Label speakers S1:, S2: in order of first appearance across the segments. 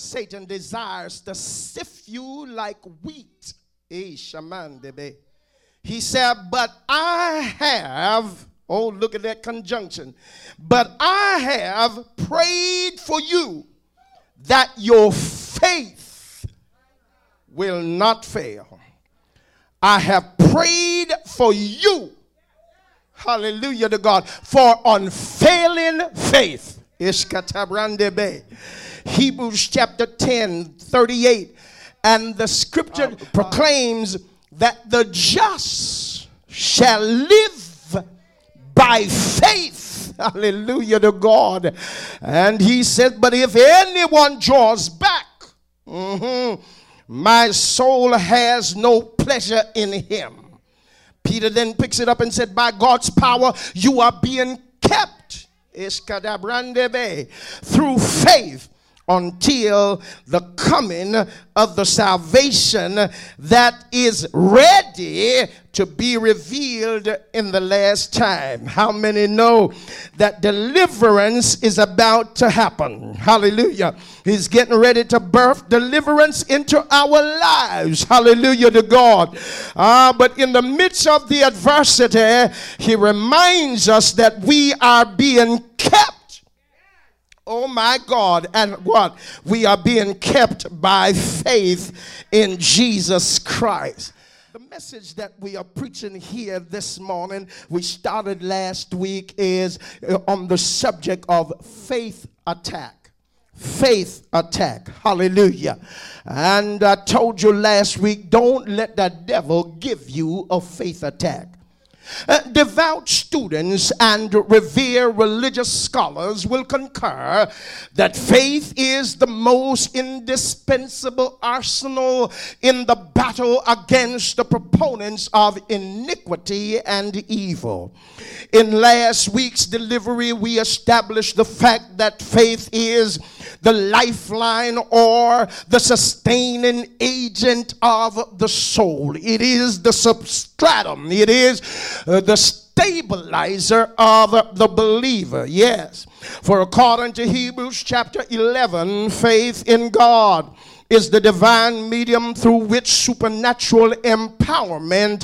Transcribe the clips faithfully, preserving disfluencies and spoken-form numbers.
S1: Satan desires to sift you like wheat. Eh, shaman debe. He said, but I have, oh, look at that conjunction. But I have prayed for you that your faith will not fail. I have prayed for you, hallelujah to God, for unfailing faith. Ishkatabrandebe. Hebrews chapter ten, thirty-eight. And the scripture uh, proclaims that the just shall live by faith. Hallelujah to God. And he said, but if anyone draws back, mm-hmm, my soul has no pleasure in him. Peter then picks it up and said, by God's power, you are being kept through faith until the coming of the salvation that is ready to be revealed in the last time. How many know that deliverance is about to happen? Hallelujah. He's getting ready to birth deliverance into our lives. Hallelujah to God. Uh, but in the midst of the adversity, he reminds us that we are being kept. Oh my God. And what? We are being kept by faith in Jesus Christ. The message that we are preaching here this morning, we started last week, is on the subject of faith attack. Faith attack. Hallelujah. And I told you last week, don't let the devil give you a faith attack. Uh, devout students and revered religious scholars will concur that faith is the most indispensable arsenal in the battle against the proponents of iniquity and evil. In last week's delivery, we established the fact that faith is the lifeline or the sustaining agent of the soul. It is the substratum. It is uh, the stabilizer of the believer. Yes. For according to Hebrews chapter eleven, faith in God is the divine medium through which supernatural empowerment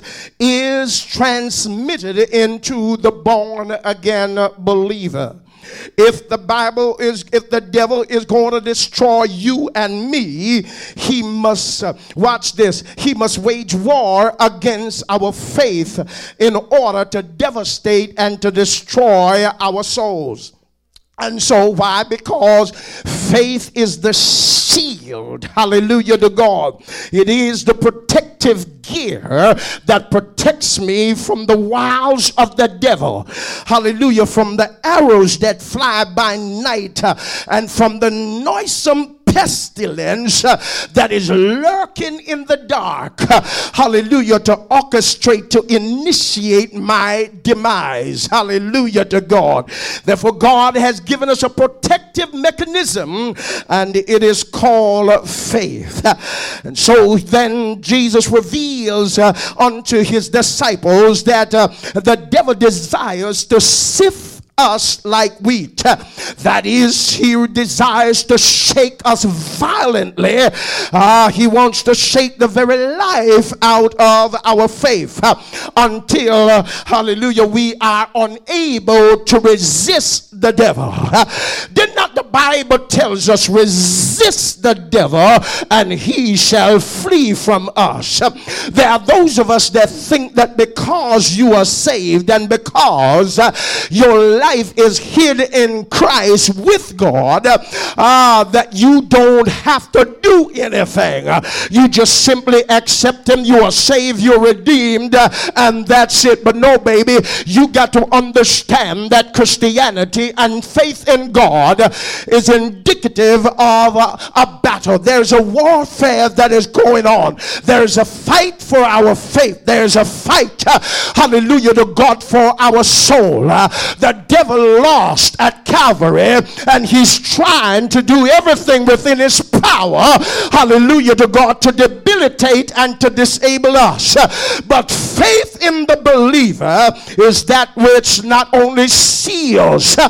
S1: is transmitted into the born again believer. If the Bible is, if the devil is going to destroy you and me, he must, uh, watch this, he must wage war against our faith in order to devastate and to destroy our souls. And so why? Because faith is the shield, hallelujah to God. It is the protective gear that protects me from the wiles of the devil, hallelujah, from the arrows that fly by night, uh, and from the noisome pestilence uh, that is lurking in the dark, uh, hallelujah, to orchestrate, to initiate my demise, hallelujah to God. Therefore God has given us a protective mechanism, and it is called faith. And so then Jesus reveals uh, unto his disciples that uh, the devil desires to sift us like wheat. That is, he desires to shake us violently. Uh, he wants to shake the very life out of our faith uh, until, uh, hallelujah, we are unable to resist the devil. Uh, did not the Bible tells us, resist the devil and he shall flee from us? Uh, there are those of us that think that because you are saved and because uh, your life life is hid in Christ with God, uh, that you don't have to do anything. Uh, you just simply accept him. You are saved, you're redeemed, uh, and that's it. But no, baby, you got to understand that Christianity and faith in God is indicative of uh, a battle. There's a warfare that is going on. There's a fight for our faith. There's a fight, uh, hallelujah, to God for our soul. Uh, the devil lost at Calvary, and he's trying to do everything within his power, hallelujah to God, to debilitate and to disable us. But faith in the believer is that which not only seals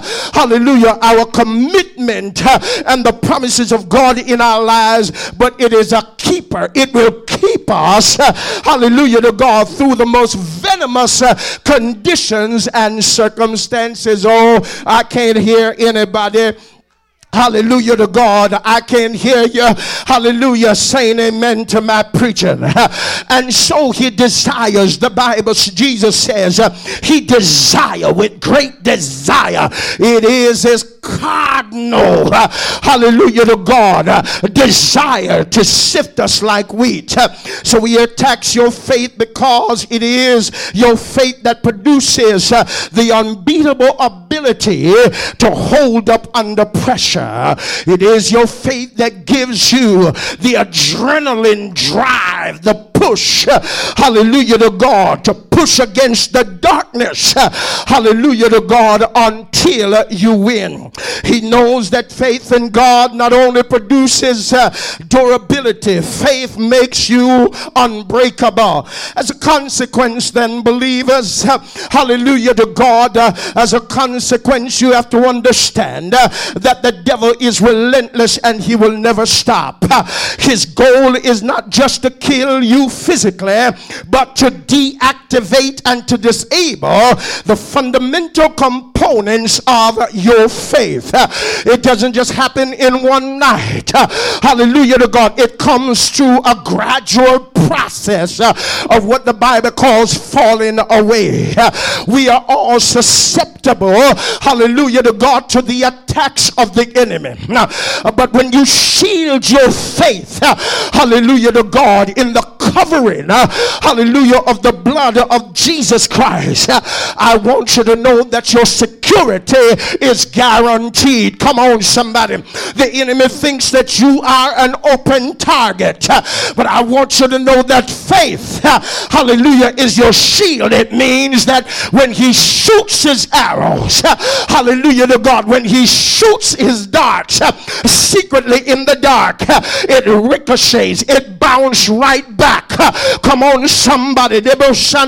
S1: hallelujah, our commitment and the promises of God in our lives, but it is a keeper. It will keep us, hallelujah to God, through the most venomous conditions and circumstances. Oh, I can't hear anybody. Hallelujah to God. I can hear you, hallelujah, saying amen to my preaching. And so he desires, the Bible, Jesus says, he desire with great desire. It is his cardinal, hallelujah to God, desire to sift us like wheat. So he attacks your faith because it is your faith that produces the unbeatable ability to hold up under pressure. It is your faith that gives you the adrenaline drive, the push, hallelujah to God, to push against the darkness, hallelujah to God, until you win. He knows that faith in God not only produces uh, durability, faith makes you unbreakable. As a consequence, then, believers, uh, hallelujah to God, uh, as a consequence, you have to understand uh, that the devil is relentless and he will never stop. Uh, his goal is not just to kill you physically, but to deactivate and to disable the fundamental components of your faith. Uh, it doesn't just happen in one night. Uh, hallelujah to God. It comes through a gradual process uh, of what the Bible calls falling away. Uh, we are all susceptible, hallelujah to God, to the attacks of the enemy. Uh, but when you shield your faith, uh, hallelujah to God, in the covering, uh, hallelujah, of the blood of Jesus Christ, uh, I want you to know that your security is guaranteed. Come on, somebody. The enemy thinks that you are an open target, uh, but I want you to know that faith, uh, hallelujah, is your shield. It means that when he shoots his arrows, uh, hallelujah to God, when he shoots his darts uh, secretly in the dark, uh, it ricochets, it bounces right back. Uh, come on, somebody. You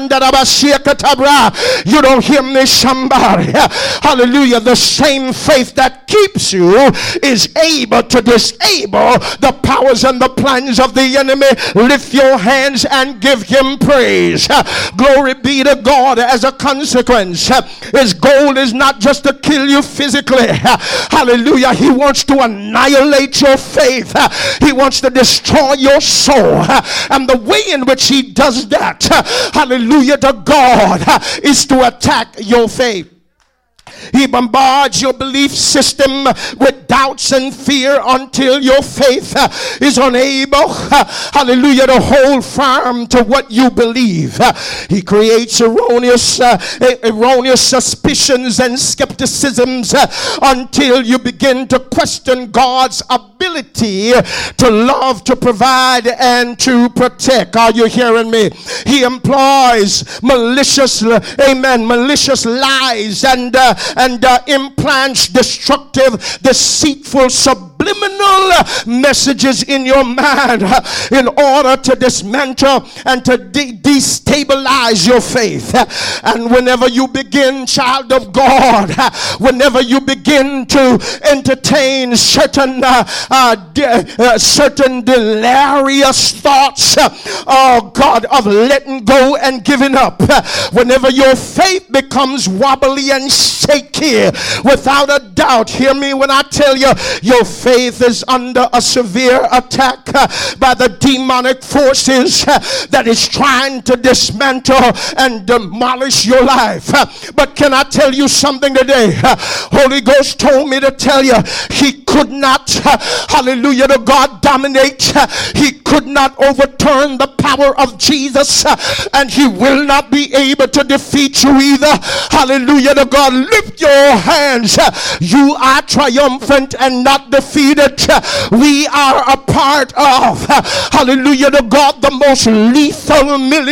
S1: don't hear me, somebody. Uh, hallelujah. The same faith that keeps you is able to disable the powers and the plans of the enemy. Lift your hands and give him praise. Uh, glory be to God. As a consequence, uh, his goal is not just to kill you physically. Uh, hallelujah. He wants to annihilate your faith. Uh, he wants to destroy your soul. Uh, and the way in which he does that, uh, hallelujah to God, uh, is to attack your faith. He bombards your belief system with doubts and fear until your faith uh, is unable, uh, hallelujah, to hold firm to what you believe. Uh, he creates erroneous, uh, erroneous suspicions and skepticisms uh, until you begin to question God's ability to love, to provide, and to protect. Are you hearing me? He employs malicious, amen, malicious lies and uh, and uh, implants destructive, deceitful, subliminal messages in your mind uh, in order to dismantle and to de- destabilize your faith. Uh, and whenever you begin, child of God, uh, whenever you begin to entertain certain uh, uh, de- uh, certain delirious thoughts, uh, oh God, of letting go and giving up, uh, whenever your faith becomes wobbly and shaky, without a doubt, hear me when I tell you, your faith is under a severe attack uh, by the demonic forces uh, that is trying to dismantle and demolish your life. Uh, but can I tell you something today? Uh, Holy Ghost told me to tell you, he could not, uh, hallelujah to God, dominate. Uh, he could not overturn the power of Jesus, uh, and he will not be able to defeat you either. Hallelujah to God. Lift your hands. You are triumphant and not defeated. We are a part of, hallelujah to God, the most lethal military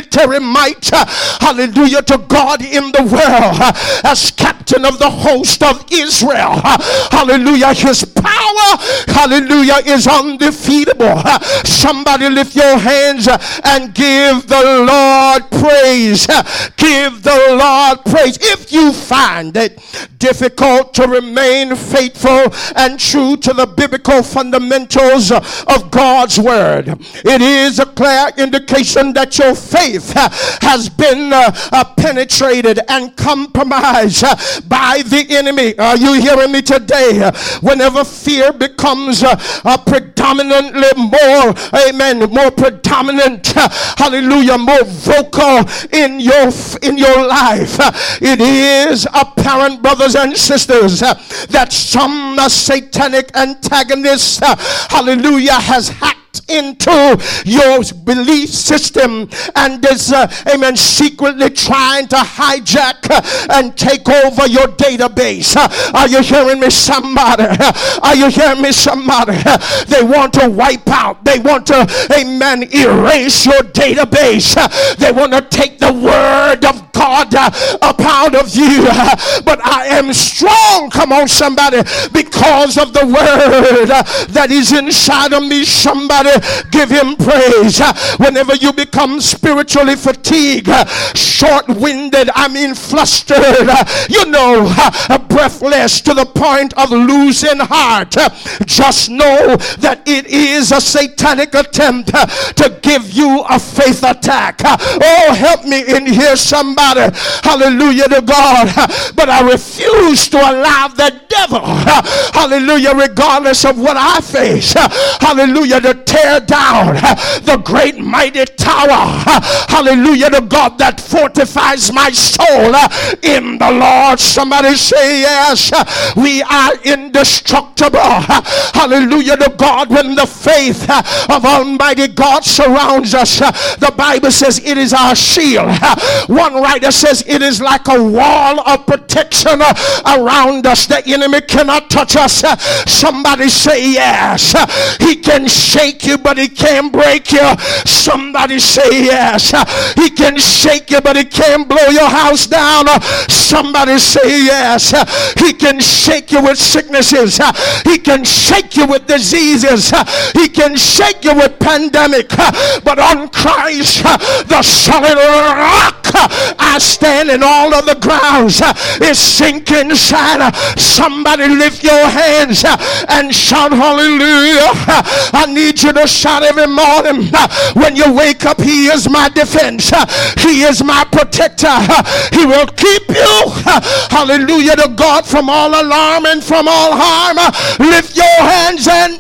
S1: might, hallelujah, to God in the world as captain of the host of Israel. Hallelujah. His power, hallelujah, is undefeatable. Somebody lift your hands and give the Lord praise. Give the Lord praise. If you find it difficult to remain faithful and true to the biblical fundamentals of God's word, it is a clear indication that your faith has been uh, uh, penetrated and compromised uh, by the enemy. Are you hearing me today? Whenever fear becomes uh, uh, predominantly more, amen, more predominant, uh, hallelujah, more vocal in your in your life, uh, it is apparent, brothers and sisters, uh, that some uh, satanic antagonist, uh, hallelujah, has hacked into your belief system and is uh, amen, secretly trying to hijack uh, and take over your database. Uh, are you hearing me, somebody? Uh, are you hearing me, somebody? Uh, they want to wipe out, they want to, amen, erase your database. Uh, they want to take the word of God uh, up out of you. Uh, but I am strong, come on somebody, because of the word uh, that is inside of me. Somebody give him praise. Uh, whenever you become spiritually fatigued, uh, short-winded, I mean flustered, uh, you know, uh, breathless to the point of losing heart, uh, just know that it is a satanic attempt uh, to give you a faith attack. Uh, oh, help me in here, somebody. Hallelujah to God. Uh, but I refuse to allow the devil, uh, hallelujah, regardless of what I face, uh, hallelujah, to tear down uh, the great mighty tower, uh, hallelujah to God, that fortifies my soul uh, in the Lord. Somebody say yes. Uh, we are indestructible, uh, hallelujah to God. When the faith uh, of Almighty God surrounds us, uh, the Bible says it is our shield. Uh, one writer says it is like a wall of protection uh, around us. The enemy cannot touch us. Uh, somebody say yes. Uh, he can shake you, but he can't break you. Somebody say yes. Uh, he can shake you, but he can't blow your house down. Uh, somebody say yes. Uh, he can shake you with sicknesses. Uh, he can shake you with diseases. Uh, he can shake you with pandemic. Uh, but on Christ, uh, the solid rock, uh, I stand, and all of the grounds uh, is sinking inside. Uh, somebody lift your hands uh, and shout hallelujah. Uh, I need you to shout every morning uh, when you wake up. He is my defense. Uh, he is my protector. Uh, he will keep you, uh, hallelujah to God, from all alarm and from all harm. Uh, lift your hands and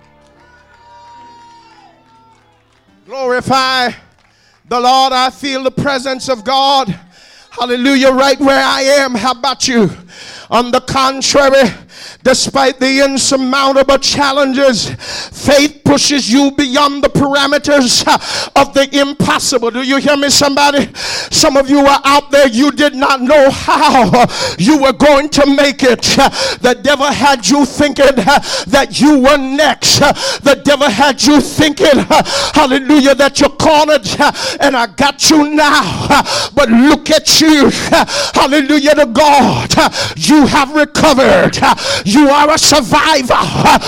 S1: glorify the Lord. I feel the presence of God, hallelujah, right where I am. How about you? On the contrary, despite the insurmountable challenges, faith pushes you beyond the parameters of the impossible. Do you hear me, somebody? Some of you are out there, you did not know how you were going to make it. The devil had you thinking that you were next. The devil had you thinking, hallelujah, that you're cornered, and I got you now. But look at you, hallelujah to God. You have recovered. You are a survivor.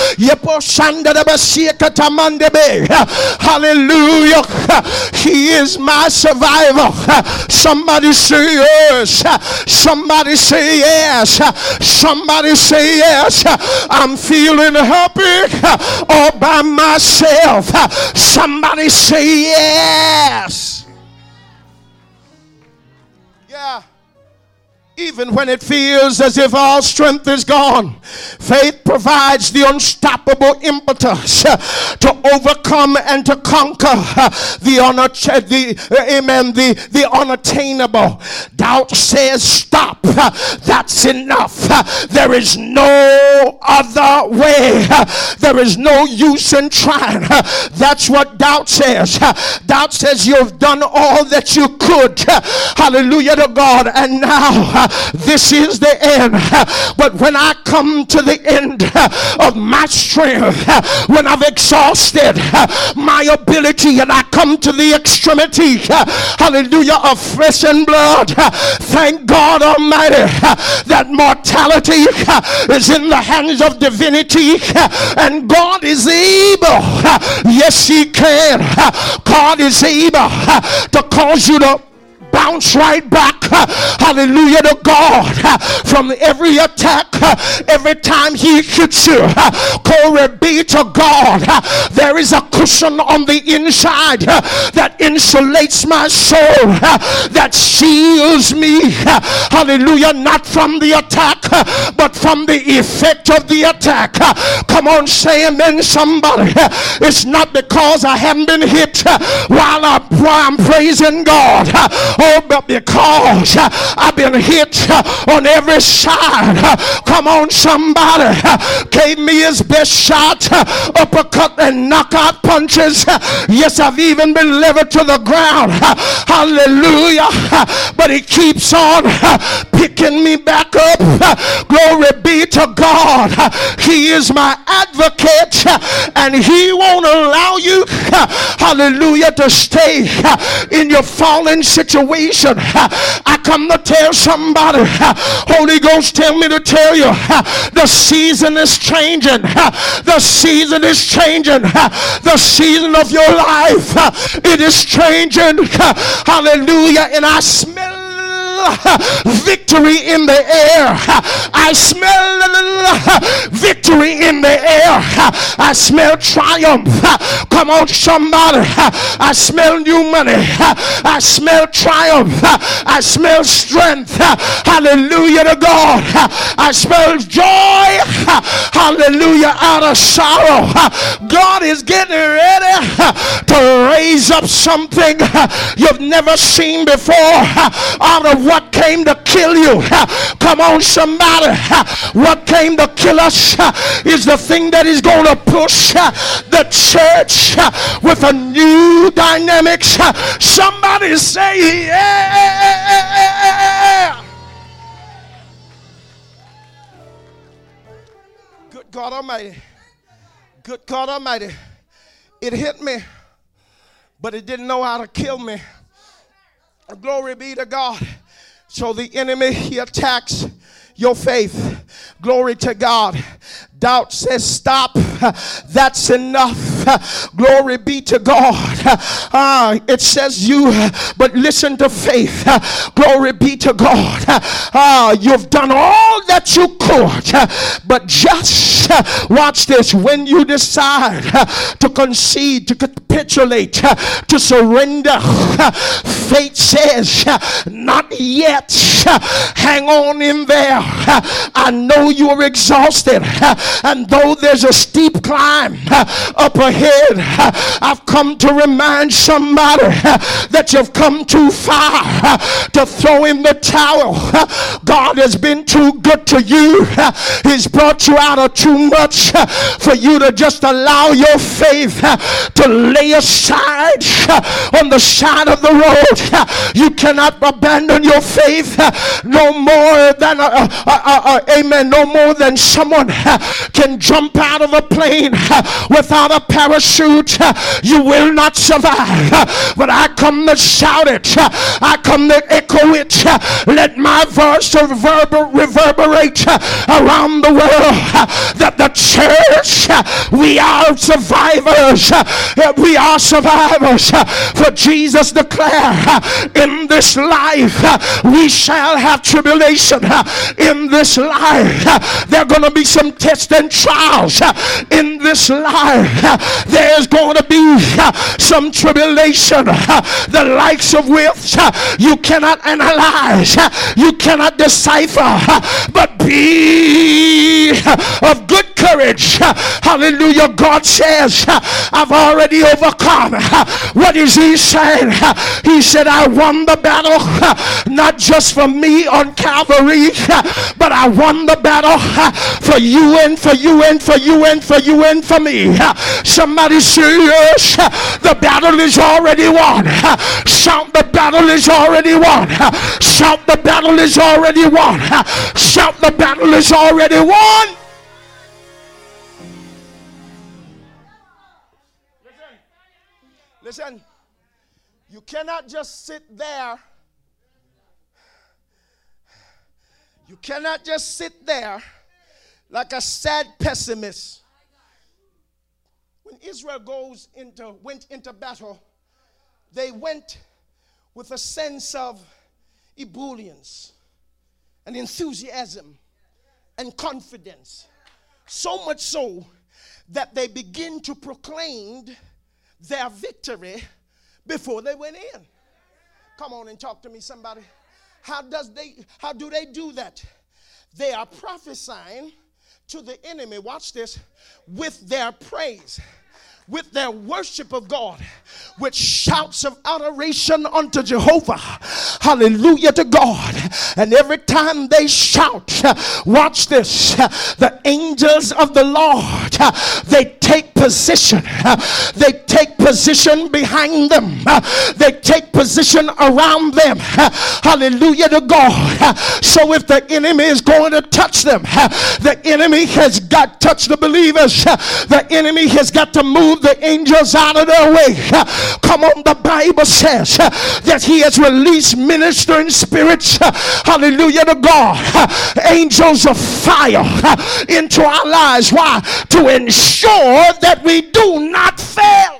S1: Hallelujah. He is my survivor. Somebody say yes. Somebody say yes. Somebody say yes. I'm feeling happy all by myself. Somebody say yes. Yeah. Even when it feels as if all strength is gone, faith provides the unstoppable impetus uh, to overcome and to conquer uh, the, una- the uh, amen, the, the unattainable. Doubt says stop. Uh, that's enough. Uh, there is no other way. Uh, there is no use in trying. Uh, that's what doubt says. Uh, doubt says you've done all that you could. Uh, hallelujah to God. And now uh, this is the end. But when I come to the end of my strength, when I've exhausted my ability and I come to the extremity, hallelujah, of flesh and blood, thank God Almighty that mortality is in the hands of divinity, and God is able, yes he can, God is able to cause you to bounce right back, hallelujah, to God from every attack. Every time he hits you, glory be to God, there is a cushion on the inside that insulates my soul, that shields me, hallelujah, not from the attack but from the effect of the attack. Come on, say amen somebody. It's not because I haven't been hit while I'm, while I'm praising God, oh, but because I've been hit on every side. Come on, somebody. Gave me his best shot, uppercut and knockout punches. Yes, I've even been levered to the ground. Hallelujah. But he keeps on picking me back up. Glory be to God. He is my advocate, and he won't allow you, hallelujah, to stay in your fallen situation. I come to tell somebody, Holy Ghost tell me to tell you, the season is changing. The season is changing. The season of your life, it is changing. Hallelujah. And I smell victory in the air. I smell victory in the air. I smell triumph. Come on, somebody. I smell new money. I smell triumph. I smell strength. Hallelujah to God. I smell joy. Hallelujah, out of sorrow. God is getting ready to raise up something you've never seen before out of what came to kill you. Come on, somebody. What came to kill us is the thing that is going to push the church with a new dynamics. Somebody say yeah. Good God Almighty. Good God Almighty. It hit me, but it didn't know how to kill me. Glory be to God. So the enemy, he attacks your faith. Glory to God. Doubt says stop. That's enough. Glory be to God. Uh, it says you, but listen to faith. Glory be to God. Uh, you've done all that you could, but just watch this. When you decide to concede, to capitulate, to surrender, faith says not yet. Hang on in there. I know you're exhausted, and though there's a steep climb up ahead, I've come to remind somebody that you've come too far to throw in the towel. God has been too good to you. He's brought you out of too much for you to just allow your faith to lay aside on the side of the road. You cannot abandon your faith no more than a, a, a, a, amen, no more than someone can jump out of a plane without a parachute. You will not survive. But I come to shout it. I come to echo it. Let my voice reverber- reverberate around the world that the church, we are survivors. We are survivors. For Jesus declared, in this life we shall have tribulation. In this life there are going to be some tests and trials. In this life there's going to be some tribulation, the likes of which you cannot analyze, you cannot decipher. But be of good courage. Hallelujah. God says, I've already overcome. What is he saying? He said, I won the battle, not just for me on Calvary, but I won the battle for you and for you and for you and for you and for me. Somebody say yes. The battle is already won. Shout, the battle is already won. Shout, the battle is already won. Shout, the battle is already won. Listen. Listen. You cannot just sit there. You cannot just sit there like a sad pessimist. When Israel goes into went into battle, they went with a sense of ebullience and enthusiasm and confidence. So much so that they begin to proclaim their victory before they went in. Come on and talk to me, somebody. How does they how do they do that? They are prophesying to the enemy, watch this, with their praise, with their worship of God, with shouts of adoration unto Jehovah. Hallelujah to God. And every time they shout, watch this, the angels of the Lord, they take position. They take position behind them. They take position around them. Hallelujah to God. So if the enemy is going to touch them, the enemy has got to touch the believers. The enemy has got to move the angels out of their way. Come on, the Bible says that he has released ministering spirits, hallelujah to God, angels of fire into our lives. Why? To ensure that we do not fail.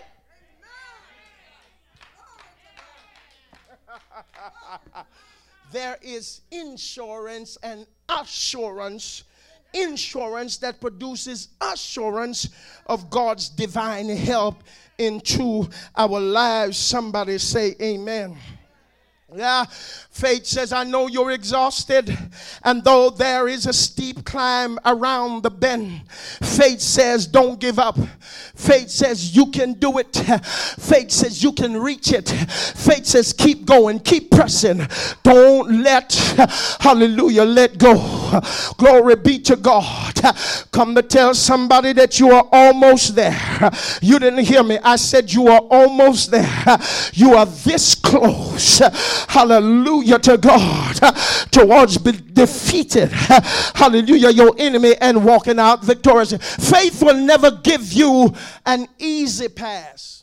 S1: There is insurance and assurance. Insurance that produces assurance of God's divine help into our lives. Somebody say amen. Yeah, faith says, I know you're exhausted, and though there is a steep climb around the bend, faith says, don't give up. Faith says, you can do it. Faith says, you can reach it. Faith says, keep going, keep pressing. Don't let, hallelujah, let go. Glory be to God. Come to tell somebody that you are almost there. You didn't hear me. I said you are almost there. You are this close. Hallelujah to God, towards be defeated, hallelujah, your enemy and walking out victorious. Faith will never give you an easy pass.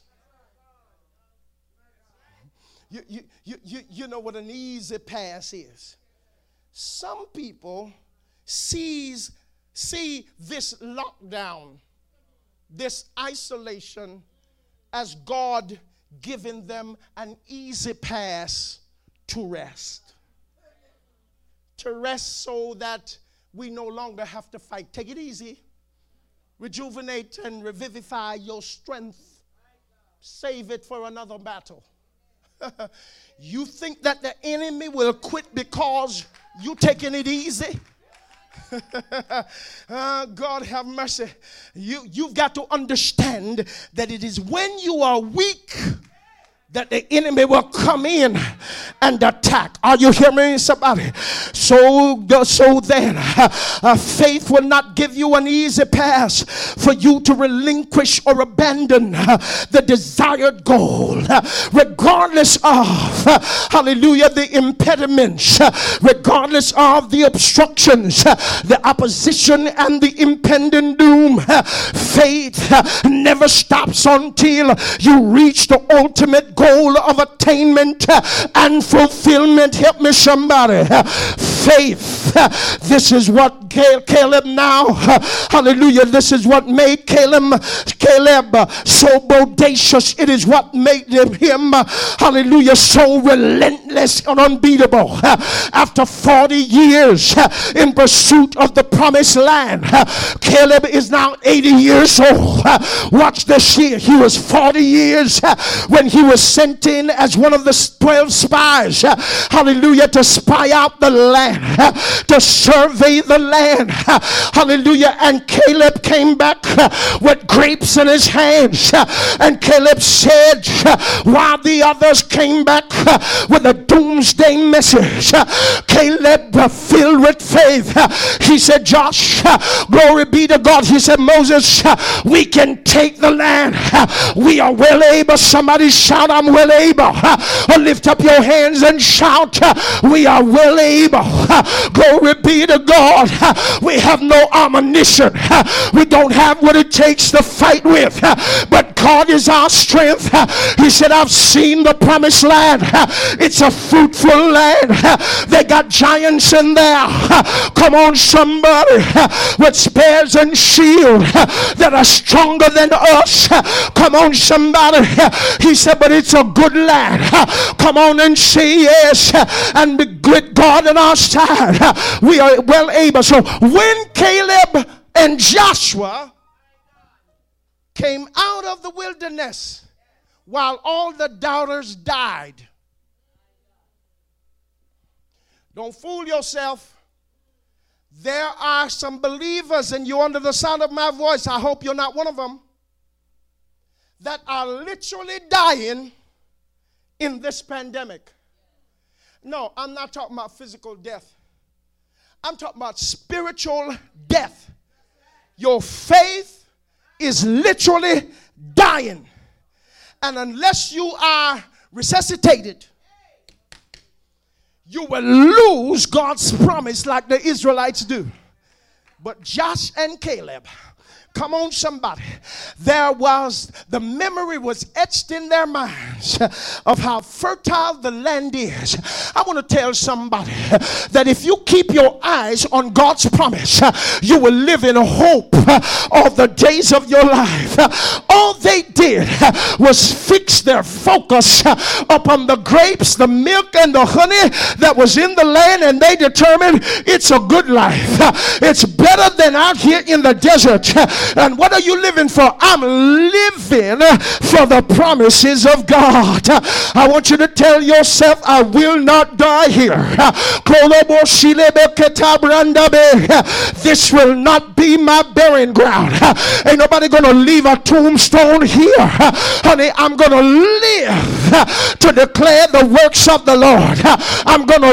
S1: You, you, you, you, you know what an easy pass is. Some people sees, see this lockdown, this isolation, as God giving them an easy pass to rest. To rest so that we no longer have to fight. Take it easy. Rejuvenate and revivify your strength. Save it for another battle. You think that the enemy will quit because you taking it easy? uh, God have mercy. You, you've got to understand that it is when you are weak that the enemy will come in and attack. Are you hearing me, somebody? So, so then, uh, faith will not give you an easy pass for you to relinquish or abandon uh, the desired goal, uh, regardless of, uh, hallelujah, the impediments, uh, regardless of the obstructions, uh, the opposition, and the impending doom. Uh, faith uh, never stops until you reach the ultimate goal of attainment and fulfillment. Help me, somebody. Faith. This is what Caleb now, hallelujah, this is what made Caleb, Caleb so bodacious. It is what made him, hallelujah, so relentless and unbeatable. After forty years in pursuit of the promised land, Caleb is now eighty years old. Watch this here. He was forty years when he was sent in as one of the twelve spies, hallelujah, to spy out the land. land, to survey the land. Hallelujah. And Caleb came back with grapes in his hands. And Caleb said, while the others came back with a doomsday message, Caleb, filled with faith, he said, Josh, glory be to God. He said, Moses, we can take the land. We are well able. Somebody shout, I'm well able. Or lift up your hands and shout, we are well able. Glory be to God. We have no ammunition. We don't have what it takes to fight with, but God is our strength. He said, I've seen the promised land. It's a fruitful land. They got giants in there. Come on, somebody, with spears and shield that are stronger than us. Come on, somebody. He said, but it's a good land. Come on and say yes. And with God on our side, we are well able. So when Caleb and Joshua came out of the wilderness while all the doubters died, don't fool yourself. There are some believers, and you're under the sound of my voice, I hope you're not one of them, that are literally dying in this pandemic. No, I'm not talking about physical death. I'm talking about spiritual death. Your faith is literally dying. And unless you are resuscitated, you will lose God's promise like the Israelites do. But Josh and Caleb, come on, somebody. There was, the memory was etched in their minds of how fertile the land is. I want to tell somebody that if you keep your eyes on God's promise, you will live in hope all the days of your life. All they did was fix their focus upon the grapes, the milk, and the honey that was in the land, and they determined it's a good life. It's better than out here in the desert. And what are you living for? I'm living for the promises of God. I want you to tell yourself, I will not die here. This will not be my burying ground. Ain't nobody gonna leave a tombstone here. Honey, I'm gonna live to declare the works of the Lord. I'm gonna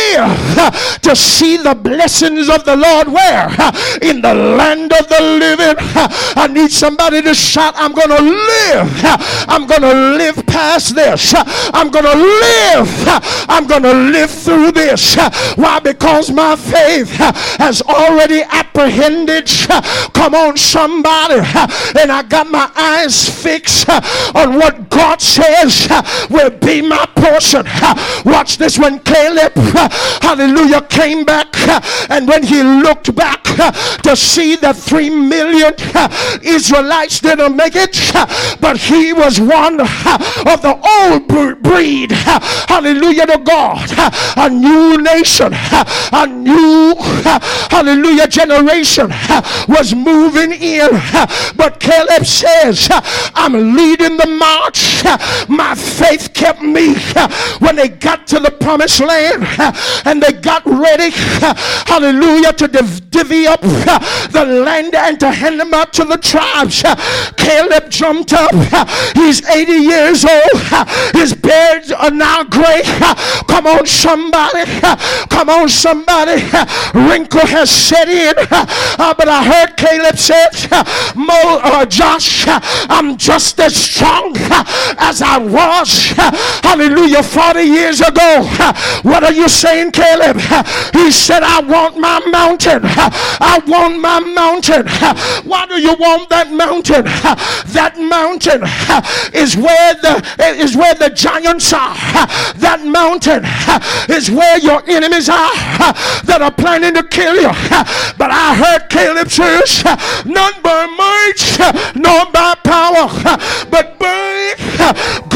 S1: live to see the blessings of the Lord. Where? In the land of the living. I need somebody to shout, I'm going to live. I'm going to live past this. I'm going to live. I'm going to live through this. Why? Because my faith has already apprehended. Come on, somebody. And I got my eyes fixed on what God says will be my portion. Watch this. When Caleb, hallelujah, came back, and when he looked back to see the three million Israelites didn't make it, but he was one of the old breed. Hallelujah to God. A new nation, a new, hallelujah, generation was moving in. But Caleb says, I'm leading the march. My faith kept me. When they got to the promised land and they got ready, hallelujah, to div- divvy up the land and to hand them out to the tribes, Caleb jumped up. He's eighty years old. His beards are now gray. Come on, somebody. Come on, somebody. Wrinkle has set in. Uh, but I heard Caleb said, Mo, uh, Josh, I'm just as strong as I was, hallelujah, forty years ago. What are you saying, Caleb? He said, I want my mountain. I want my mountain. Why do you want that mountain? That mountain is where the is where the giants are. That mountain is where your enemies are that are planning to kill you. But I heard Caleb says, not by might, nor by power, but by God.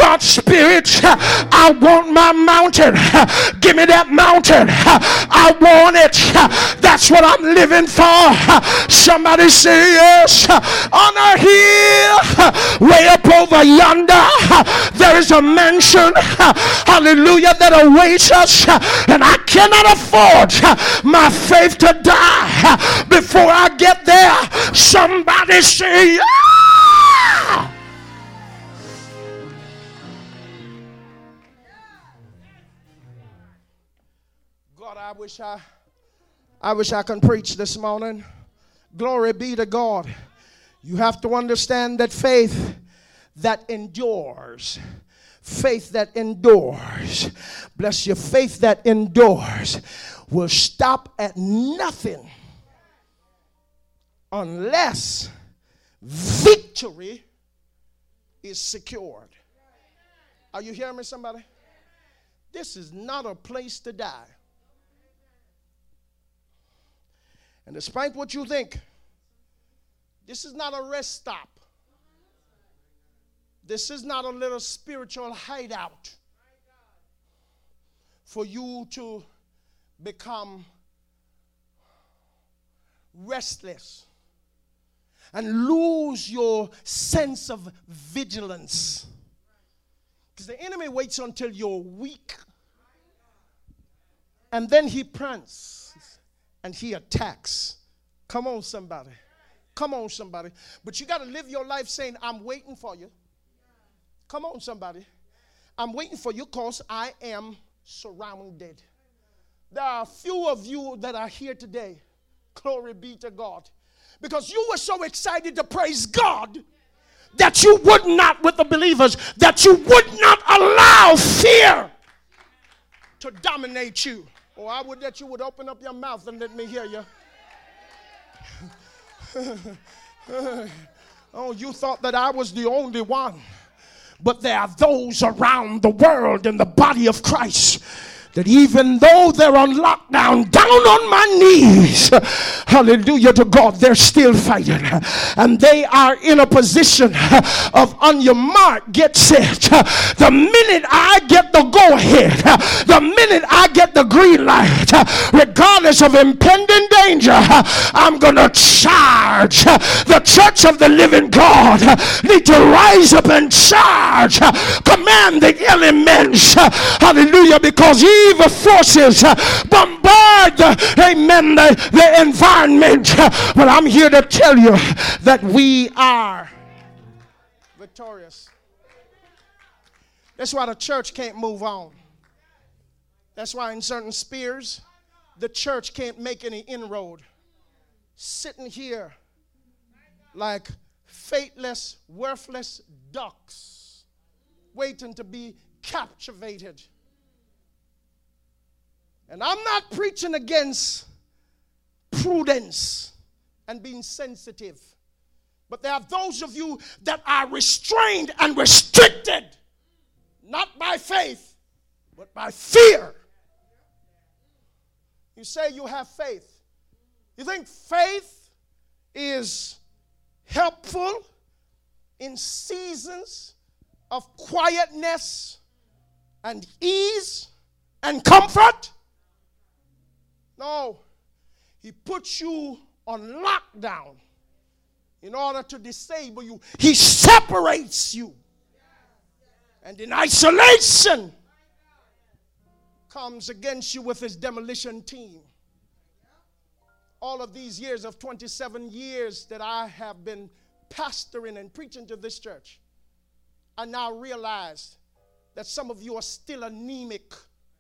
S2: God, Spirit, I want my mountain. Give me that mountain. I want it. That's what I'm living for. Somebody say yes. On a hill way up over yonder, there is a mansion, hallelujah, that awaits us, and I cannot afford my faith to die before I get there. Somebody say yeah.
S1: God, I wish I I wish I could preach this morning. Glory be to God. You have to understand that faith that endures, faith that endures, bless you, faith that endures will stop at nothing unless victory is secured. Are you hearing me, somebody? This is not a place to die. And despite what you think, this is not a rest stop. This is not a little spiritual hideout for you to become restless and lose your sense of vigilance. Because the enemy waits until you're weak, and then he prances and he attacks. Come on, somebody. Come on, somebody. But you got to live your life saying, I'm waiting for you. Come on, somebody. I'm waiting for you because I am surrounded. There are a few of you that are here today. Glory be to God. Because you were so excited to praise God that you would not, with the believers, that you would not allow fear to dominate you. Oh, I would that you would open up your mouth and let me hear you. Oh, you thought that I was the only one. But there are those around the world in the body of Christ that even though they're on lockdown, down on my knees, hallelujah to God, they're still fighting. And they are in a position of on your mark, get set. The minute I get the go ahead, the minute I get the green light, regardless of impending danger, I'm going to charge. The church of the living God need to rise up and charge. Command the elements, hallelujah, because he evil forces bombard the, amen, the, the environment. But I'm here to tell you that we are victorious. That's why the church can't move on. That's why in certain spheres, the church can't make any inroad. Sitting here like faithless, worthless ducks, waiting to be captivated. And I'm not preaching against prudence and being sensitive. But there are those of you that are restrained and restricted, not by faith, but by fear. You say you have faith. You think faith is helpful in seasons of quietness and ease and comfort? No, he puts you on lockdown in order to disable you. He separates you. And in isolation comes against you with his demolition team. All of these years of twenty-seven years that I have been pastoring and preaching to this church, I now realize that some of you are still anemic.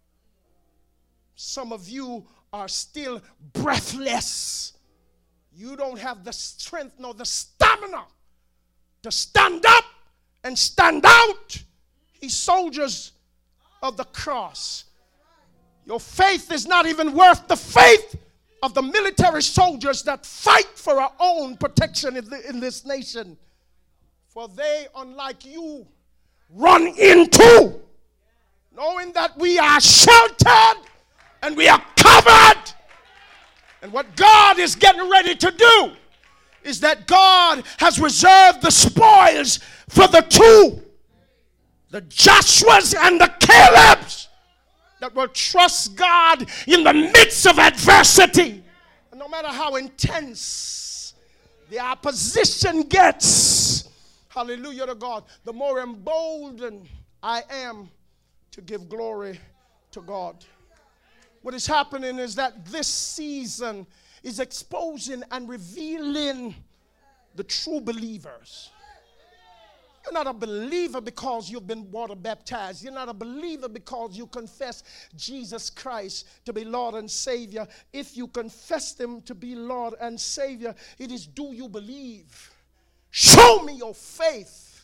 S1: Some of you are still breathless. You don't have the strength nor the stamina to stand up and stand out. He's soldiers of the cross. Your faith is not even worth the faith of the military soldiers that fight for our own protection in, the, in this nation. For they, unlike you, run into, knowing that we are sheltered and we are covered. And what God is getting ready to do is that God has reserved the spoils for the two.
S2: The Joshuas and the Calebs that will trust God in the midst of adversity. And no matter how intense the opposition gets, hallelujah to God, the more emboldened I am to give glory to God. What is happening is that this season is exposing and revealing the true believers. You're not a believer because you've been water baptized. You're not a believer because you confess Jesus Christ to be Lord and Savior. If you confess Him to be Lord and Savior, it is, do you believe? Show me your faith,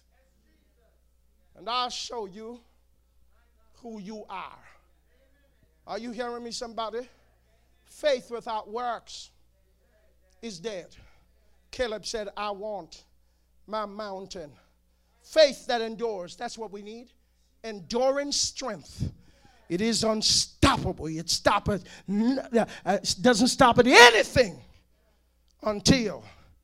S2: and I'll show you who you are. Are you hearing me, somebody? Faith without works is dead. Caleb said, I want my mountain. Faith that endures. That's what we need. Enduring strength. It is unstoppable. It stop it, it doesn't stop at anything until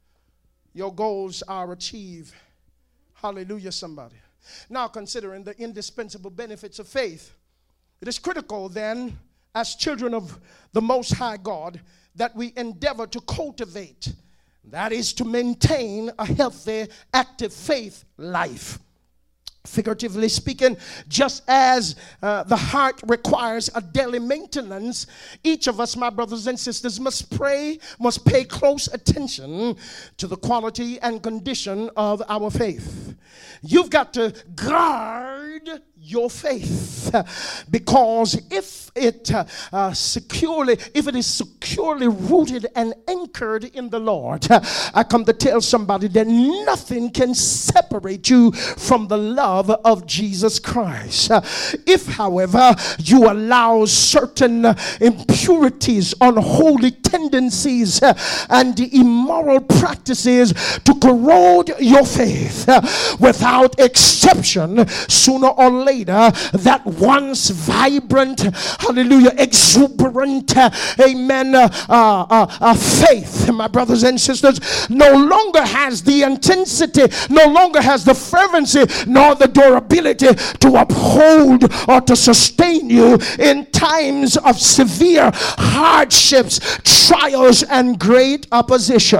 S2: your goals are achieved. Hallelujah, somebody. Now, considering the indispensable benefits of faith, it is critical then, as children of the Most High God, that we endeavor to cultivate, that is, to maintain a healthy, active faith life. Figuratively speaking, just as uh, the heart requires a daily maintenance, each of us, my brothers and sisters, must pray, must pay close attention to the quality and condition of our faith. You've got to guard your faith, because if it uh, uh, securely, if it is securely rooted and anchored in the Lord, I come to tell somebody that nothing can separate you from the love of Jesus Christ. If, however, you allow certain impurities, unholy tendencies, and immoral practices to corrode your faith, without exception, sooner or later, that once vibrant, hallelujah, exuberant, uh, amen, uh, uh, uh, faith, my brothers and sisters, no longer has the intensity, no longer has the fervency, nor the durability to uphold or to sustain you in times of severe hardships, trials, and great opposition.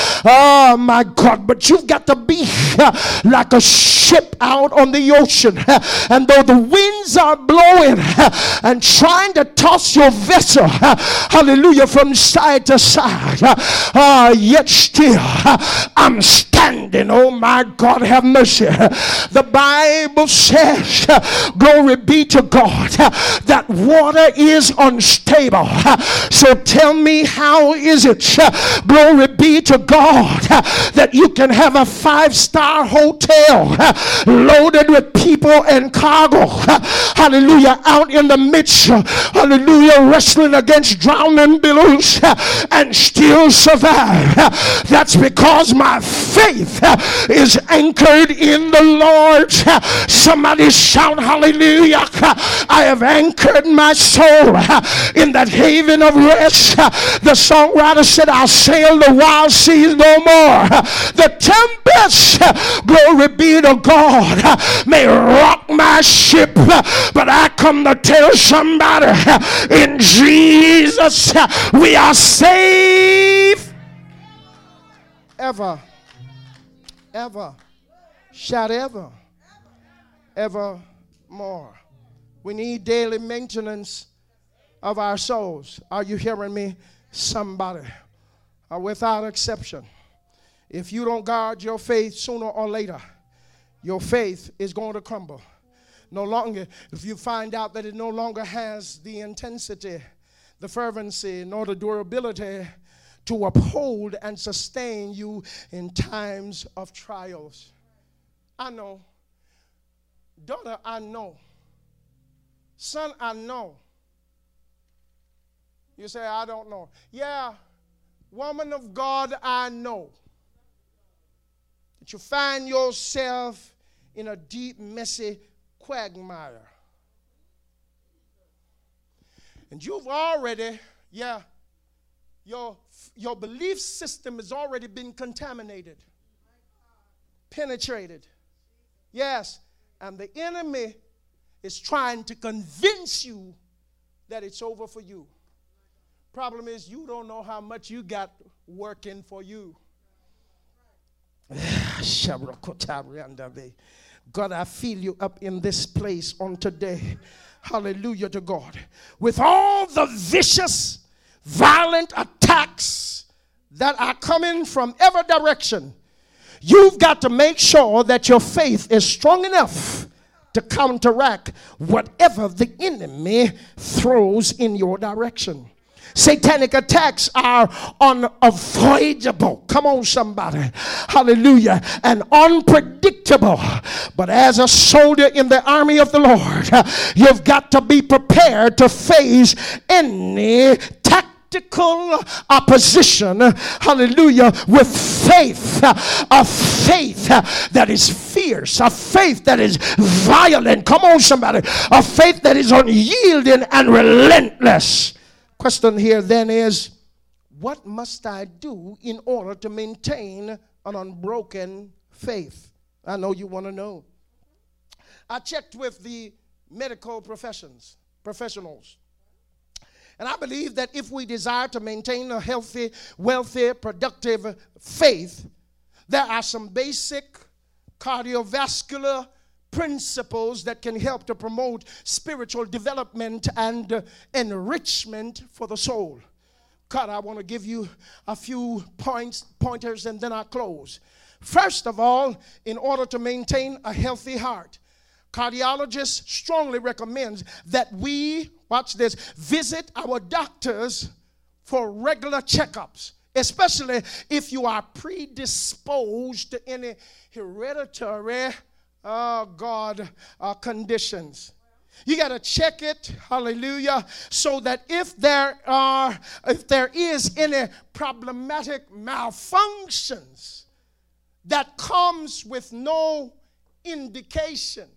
S2: Oh my God, but you've got to be uh, like a ship out on the ocean, and though the winds are blowing and trying to toss your vessel, hallelujah, from side to side, uh, yet still I'm standing. Oh my God, have mercy. The Bible says, glory be to God, that water is unstable. So tell me, how is it, glory be to God, that you can have a five-star hotel loaded with people and cargo, hallelujah, out in the midst, hallelujah, wrestling against drowning billows, and still survive? That's because my faith is anchored in the Lord. Somebody shout hallelujah. I have anchored my soul in that haven of rest. The songwriter said, I'll sail the wild seas no more. The tempest, glory be to God, may rock my ship, but I come to tell somebody, in Jesus we are safe ever, ever, shout ever, ever more. We need daily maintenance of our souls. Are you hearing me, somebody? Uh, without exception, if you don't guard your faith, sooner or later your faith is going to crumble. No longer, if you find out that it no longer has the intensity, the fervency, nor the durability to uphold and sustain you in times of trials. I know. Daughter, I know. Son, I know. You say, I don't know. Yeah, woman of God, I know that you find yourself in a deep, messy quagmire. And you've already, yeah, your, your belief system has already been contaminated, penetrated. Yes,
S1: And the enemy is trying to convince you that it's over for you. Problem is, you don't know how much you got working for you. God, I feel you up in this place on today. Hallelujah to God. With all the vicious, violent attacks that are coming from every direction, you've got to make sure that your faith is strong enough to counteract whatever the enemy throws in your direction. Satanic attacks are unavoidable. Come on, somebody. Hallelujah. And unpredictable. But as a soldier in the army of the Lord, you've got to be prepared to face any tactical opposition, hallelujah, with faith, a faith that is fierce, a faith that is violent. Come on, somebody. A faith that is unyielding and relentless. Question here then is, what must I do in order to maintain an unbroken faith? I know you want to know. I checked with the medical professions, professionals. And I believe that if we desire to maintain a healthy, wealthy, productive faith, there are some basic cardiovascular principles that can help to promote spiritual development and uh, enrichment for the soul. God, I want to give you a few points, pointers, and then I'll close. First of all, in order to maintain a healthy heart, cardiologists strongly recommend that we, watch this, visit our doctors for regular checkups, especially if you are predisposed to any hereditary Oh, God, uh, conditions. You got to check it, hallelujah, so that if there are, if there is any problematic malfunctions that comes with no indication,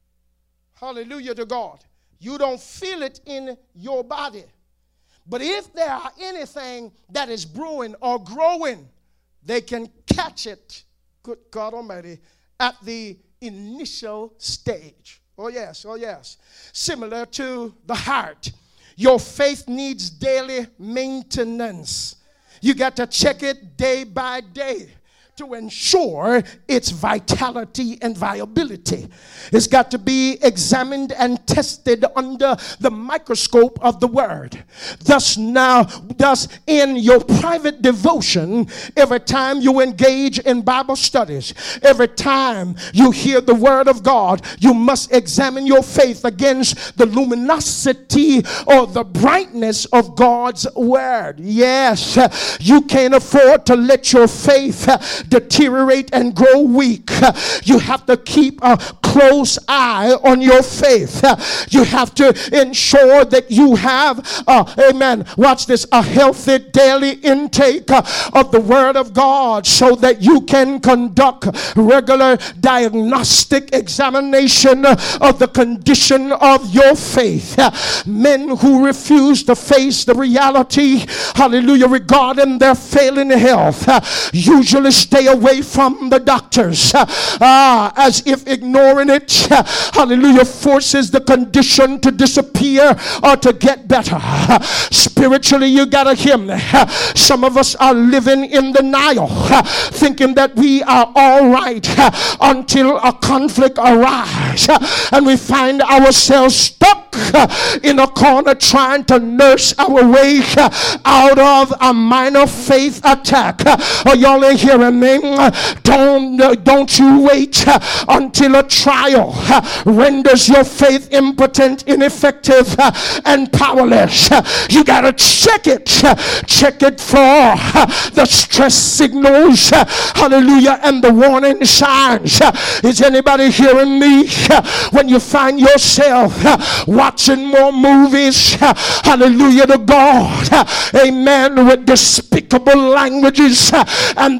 S1: hallelujah to God, you don't feel it in your body. But if there are anything that is brewing or growing, they can catch it, good God Almighty, at the initial stage. Oh yes, oh yes. Similar to the heart, your faith needs daily maintenance. You got to check it day by day to ensure its vitality and viability. It's got to be examined and tested under the microscope of the word. Thus now, thus in your private devotion, every time you engage in Bible studies, every time you hear the word of God, you must examine your faith against the luminosity or the brightness of God's word. Yes, you can't afford to let your faith deteriorate and grow weak. You have to keep a close eye on your faith. You have to ensure that you have, uh, amen, watch this, a healthy daily intake uh, of the word of God so that you can conduct regular diagnostic examination of the condition of your faith. Men who refuse to face the reality, hallelujah, regarding their failing health usually stay away from the doctors, uh, as if ignoring it, hallelujah, forces the condition to disappear or to get better. Spiritually, you gotta hear me. Some of us are living in denial, thinking that we are all right until a conflict arises, and we find ourselves stuck in a corner trying to nurse our way out of a minor faith attack. Oh, y'all ain't hearing me. Don't, don't you wait until a trial renders your faith impotent, ineffective, and powerless. You got to check it. Check it for the stress signals, hallelujah, and the warning signs. Is anybody hearing me? When you find yourself watching more movies, hallelujah to God, amen, with despicable languages and behavior,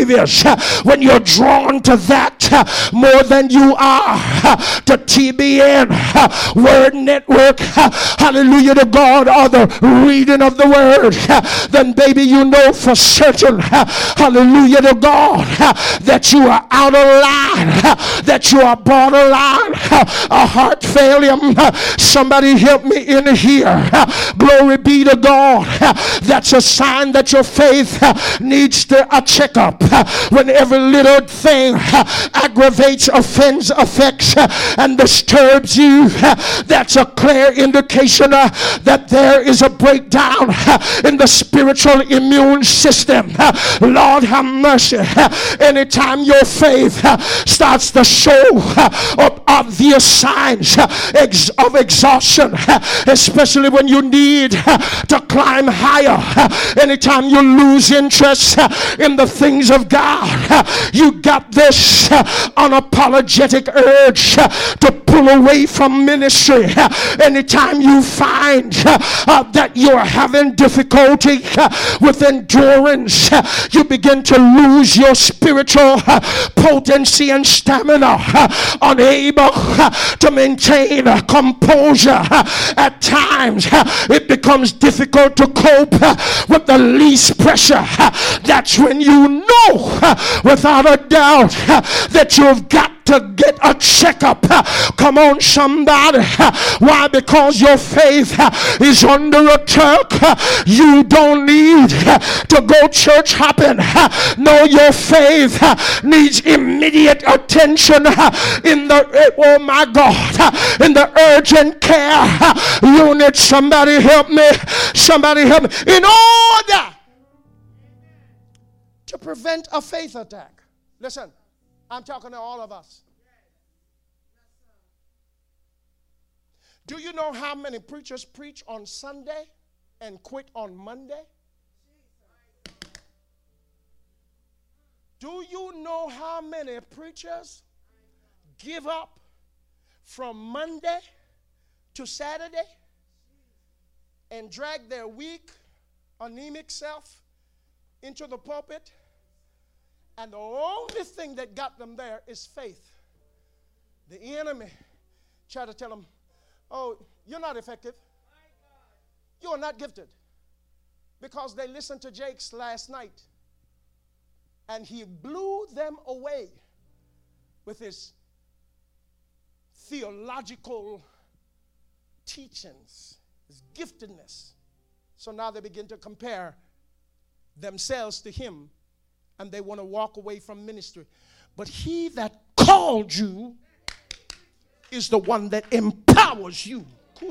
S2: believe is when you're drawn to that more than you are to T B N, Word Network, hallelujah to God, or the reading of the Word, then baby, you know for certain, hallelujah to God, that you are out of line, that you are borderline, a heart failure. Somebody help me in here. Glory be to God. That's a sign that your faith needs to a checkup. When every little thing aggravates, offends, affects, and disturbs you, that's a clear indication that there is a breakdown in the spiritual immune system. Lord have mercy. Anytime your faith starts to show obvious signs of exhaustion, especially when you need to climb higher, anytime you lose interest in the things of God, you got this unapologetic urge to pull away from ministry. Anytime you find uh, that you're having difficulty uh, with endurance, uh, you begin to lose your spiritual uh, potency and stamina, uh, unable uh, to maintain uh, composure. Uh, at times uh, it becomes difficult to cope uh, with the least pressure. Uh, that's when you know uh, without a doubt uh, that you've got to get a checkup. Come on, somebody. Why? Because your faith is under attack. You don't need to go church hopping. No, your faith needs immediate attention in the, oh my God, in the urgent care unit. Somebody help me. Somebody help me. In order to prevent a faith attack. Listen. I'm talking to all of us. Do you know how many preachers preach on Sunday and quit on Monday? Do you know how many preachers give up from Monday to Saturday and drag their weak, anemic self into the pulpit? And the only thing that got them there is faith. The enemy tried to tell them, oh, you're not effective. You are not gifted. Because they listened to Jake's last night. And he blew them away with his theological teachings, his giftedness. So now they begin to compare themselves to him. And they want to walk away from ministry. But he that called you is the one that empowers you.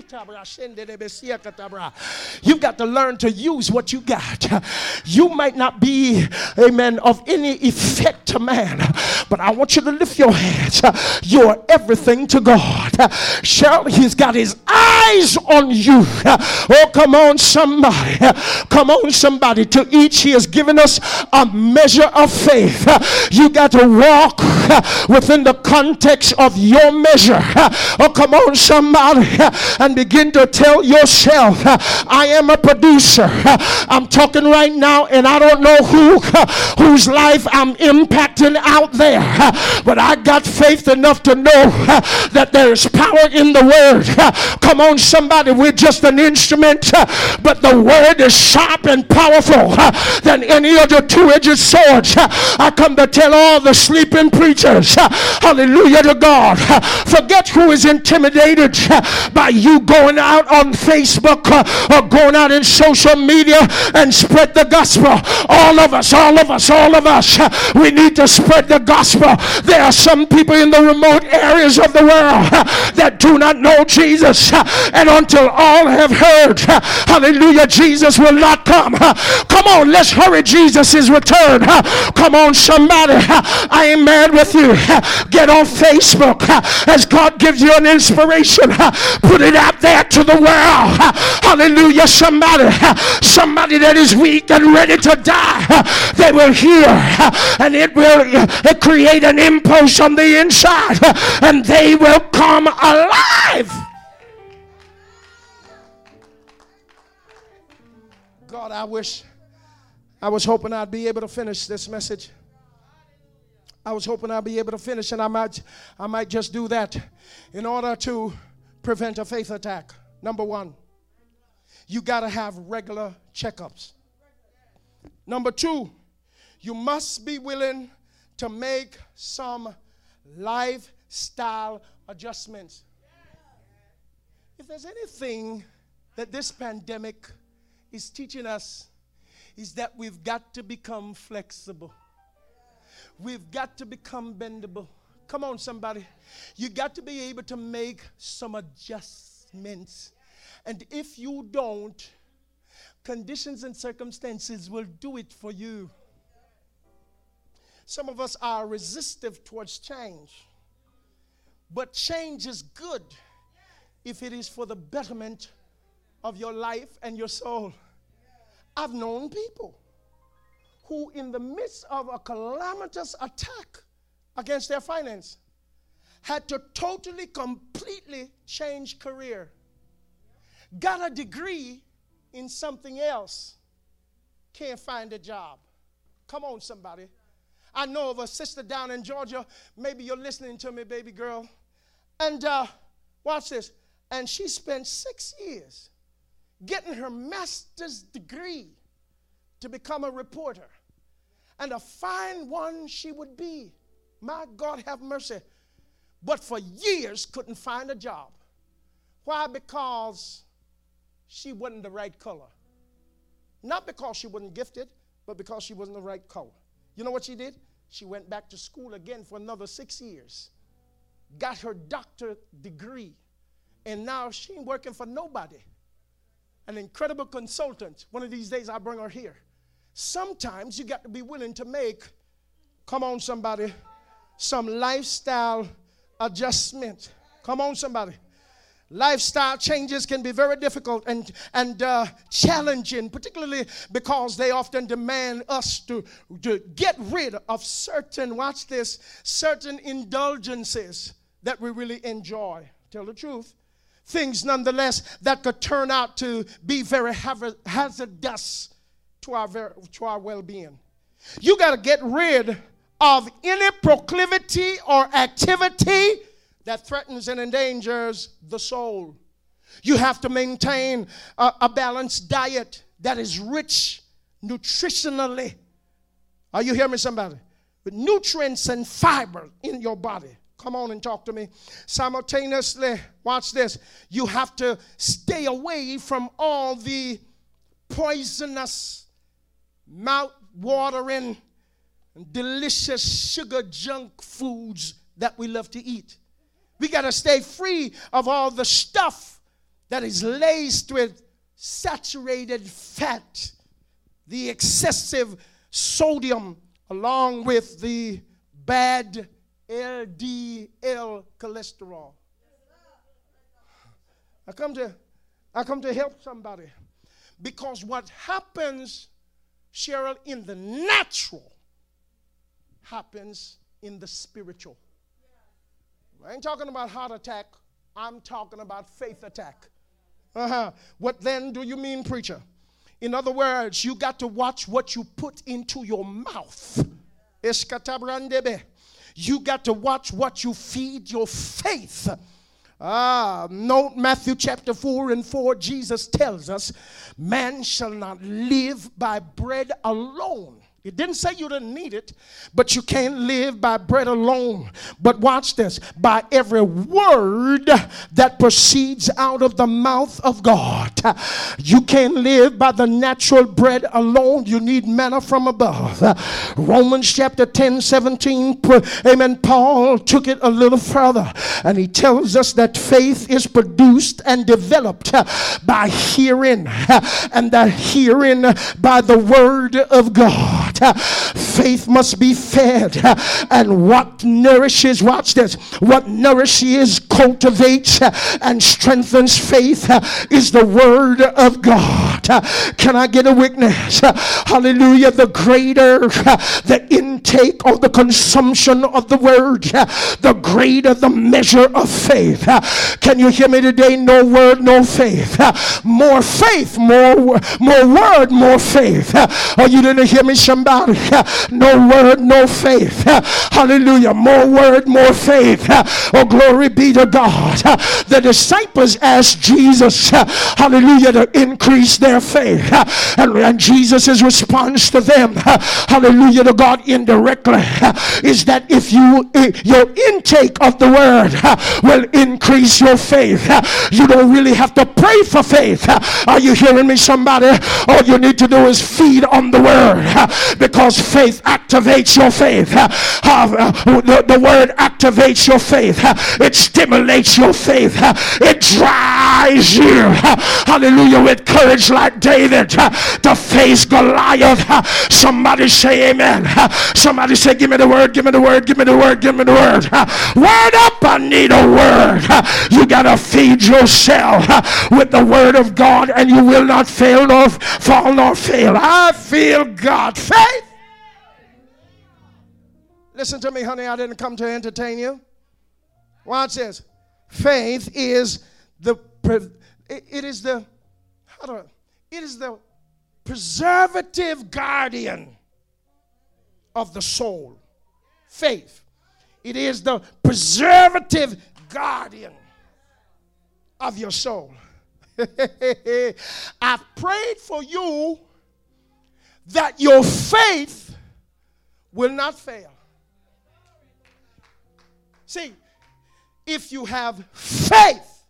S2: You've got to learn to use what you got. You might not be, amen, of any effect to man, but I want you to lift your hands. You're everything to God. Cheryl, he's got his eyes on you. Oh, come on, somebody. Come on, somebody. To each he has given us a measure of faith. You got to walk within the context of your measure. Oh, come on, somebody. And begin to tell yourself, I am a producer. I'm talking right now, and I don't know who whose life I'm impacting out there, but I got faith enough to know that there is power in the word. Come on, somebody, we're just an instrument, but the word is sharp and powerful than any other two-edged sword. I come to tell all the sleeping preachers, hallelujah to God, forget who is intimidated by you going out on Facebook uh, or going out in social media and spread the gospel. All of us, all of us, all of us, uh, we need to spread the gospel. There are some people in the remote areas of the world uh, that do not know Jesus, uh, and until all have heard, uh, hallelujah, Jesus will not come. Uh, come on, let's hurry Jesus' return. Uh, come on, somebody, uh, I ain't mad with you. Uh, get on Facebook uh, as God gives you an inspiration. Uh, put it out there to the world. Hallelujah. Somebody, somebody that is weak and ready to die, they will hear, and it will it create an impulse on the inside, and they will come alive. God, I wish, I was hoping I'd be able to finish this message
S1: I was hoping I'd be able to finish, and I might, I might just do that in order to prevent a faith attack. Number one, you got to have regular checkups. Number two, you must be willing to make some lifestyle adjustments. If there's anything that this pandemic is teaching us, is that we've got to become flexible. We've got to become bendable. Come on, somebody. You got to be able to make some adjustments. And if you don't, conditions and circumstances will do it for you. Some of us are resistive towards change. But change is good if it is for the betterment of your life and your soul. I've known people who, in the midst of a calamitous attack against their finance, had to totally, completely change career. Got a degree in something else. Can't find a job. Come on, somebody. I know of a sister down in Georgia. Maybe you're listening to me, baby girl. And uh, watch this. And she spent six years getting her master's degree to become a reporter. And a fine one she would be. My God, have mercy. But for years couldn't find a job. Why? Because she wasn't the right color. Not because she wasn't gifted, but because she wasn't the right color. You know what she did? She went back to school again for another six years. Got her doctorate degree. And now she ain't working for nobody. An incredible consultant. One of these days I'll bring her here. Sometimes you got to be willing to make, come on somebody, some lifestyle adjustment. Come on somebody. Lifestyle changes can be very difficult and, and uh, challenging, particularly because they often demand us to, to get rid of certain, watch this, certain indulgences that we really enjoy. Tell the truth. Things, nonetheless, that could turn out to be very hazardous to our, very, to our well-being. You got to get rid of any proclivity or activity that threatens and endangers the soul. You have to maintain a, a balanced diet that is rich nutritionally. Are you hearing me, somebody? With nutrients and fiber in your body. Come on and talk to me. Simultaneously, watch this. You have to stay away from all the poisonous, mouth-watering, delicious sugar junk foods that we love to eat. We got to stay free of all the stuff that is laced with saturated fat, the excessive sodium, along with the bad L D L cholesterol. I come to, I come to help somebody. Because what happens, Cheryl, in the natural happens in the spiritual. I ain't talking about heart attack. I'm talking about faith attack. Uh-huh. What then do you mean, preacher? In other words, you got to watch what you put into your mouth. You got to watch what you feed your faith. Ah, note Matthew chapter four and four, Jesus tells us, man shall not live by bread alone. It didn't say you didn't need it, but you can't live by bread alone. But watch this, by every word that proceeds out of the mouth of God. You can't live by the natural bread alone. You need manna from above. Romans chapter ten, seventeen, amen, Paul took it a little further, and he tells us that faith is produced and developed by hearing, and that hearing by the word of God. Faith must be fed, and what nourishes, watch this, what nourishes, cultivates, and strengthens faith is the word of God.
S2: Can I get a witness? Hallelujah. The greater the intake or the consumption of the word, the greater the measure of faith. Can you hear me today? No word, no faith. More faith, more, more word, more faith. Oh, you didn't hear me, somebody? No word, no faith. Hallelujah. More word, more faith. Oh, glory be to God. The disciples asked Jesus, hallelujah, to increase their faith. And, and Jesus' response to them, hallelujah to God, indirectly, is that if you, your intake of the word will increase your faith, you don't really have to pray for faith. Are you hearing me, somebody? All you need to do is feed on the word, because faith activates your faith. The, the word activates your faith. It stimulates your faith. It drives you, hallelujah, with courage like David to face Goliath. Somebody say amen. Somebody say, give me the word, give me the word, give me the word, give me the word. Word up, I need a word. You gotta feed yourself with the word of God, and you will not fail nor fall nor fail. I feel God. Faith.
S1: Listen to me, honey. I didn't come to entertain you. Watch this. Faith is the it is the how do I, it is the preservative guardian of the soul. Faith. It is the preservative guardian of your soul. I've prayed for you that your faith will not fail. See, if you have faith,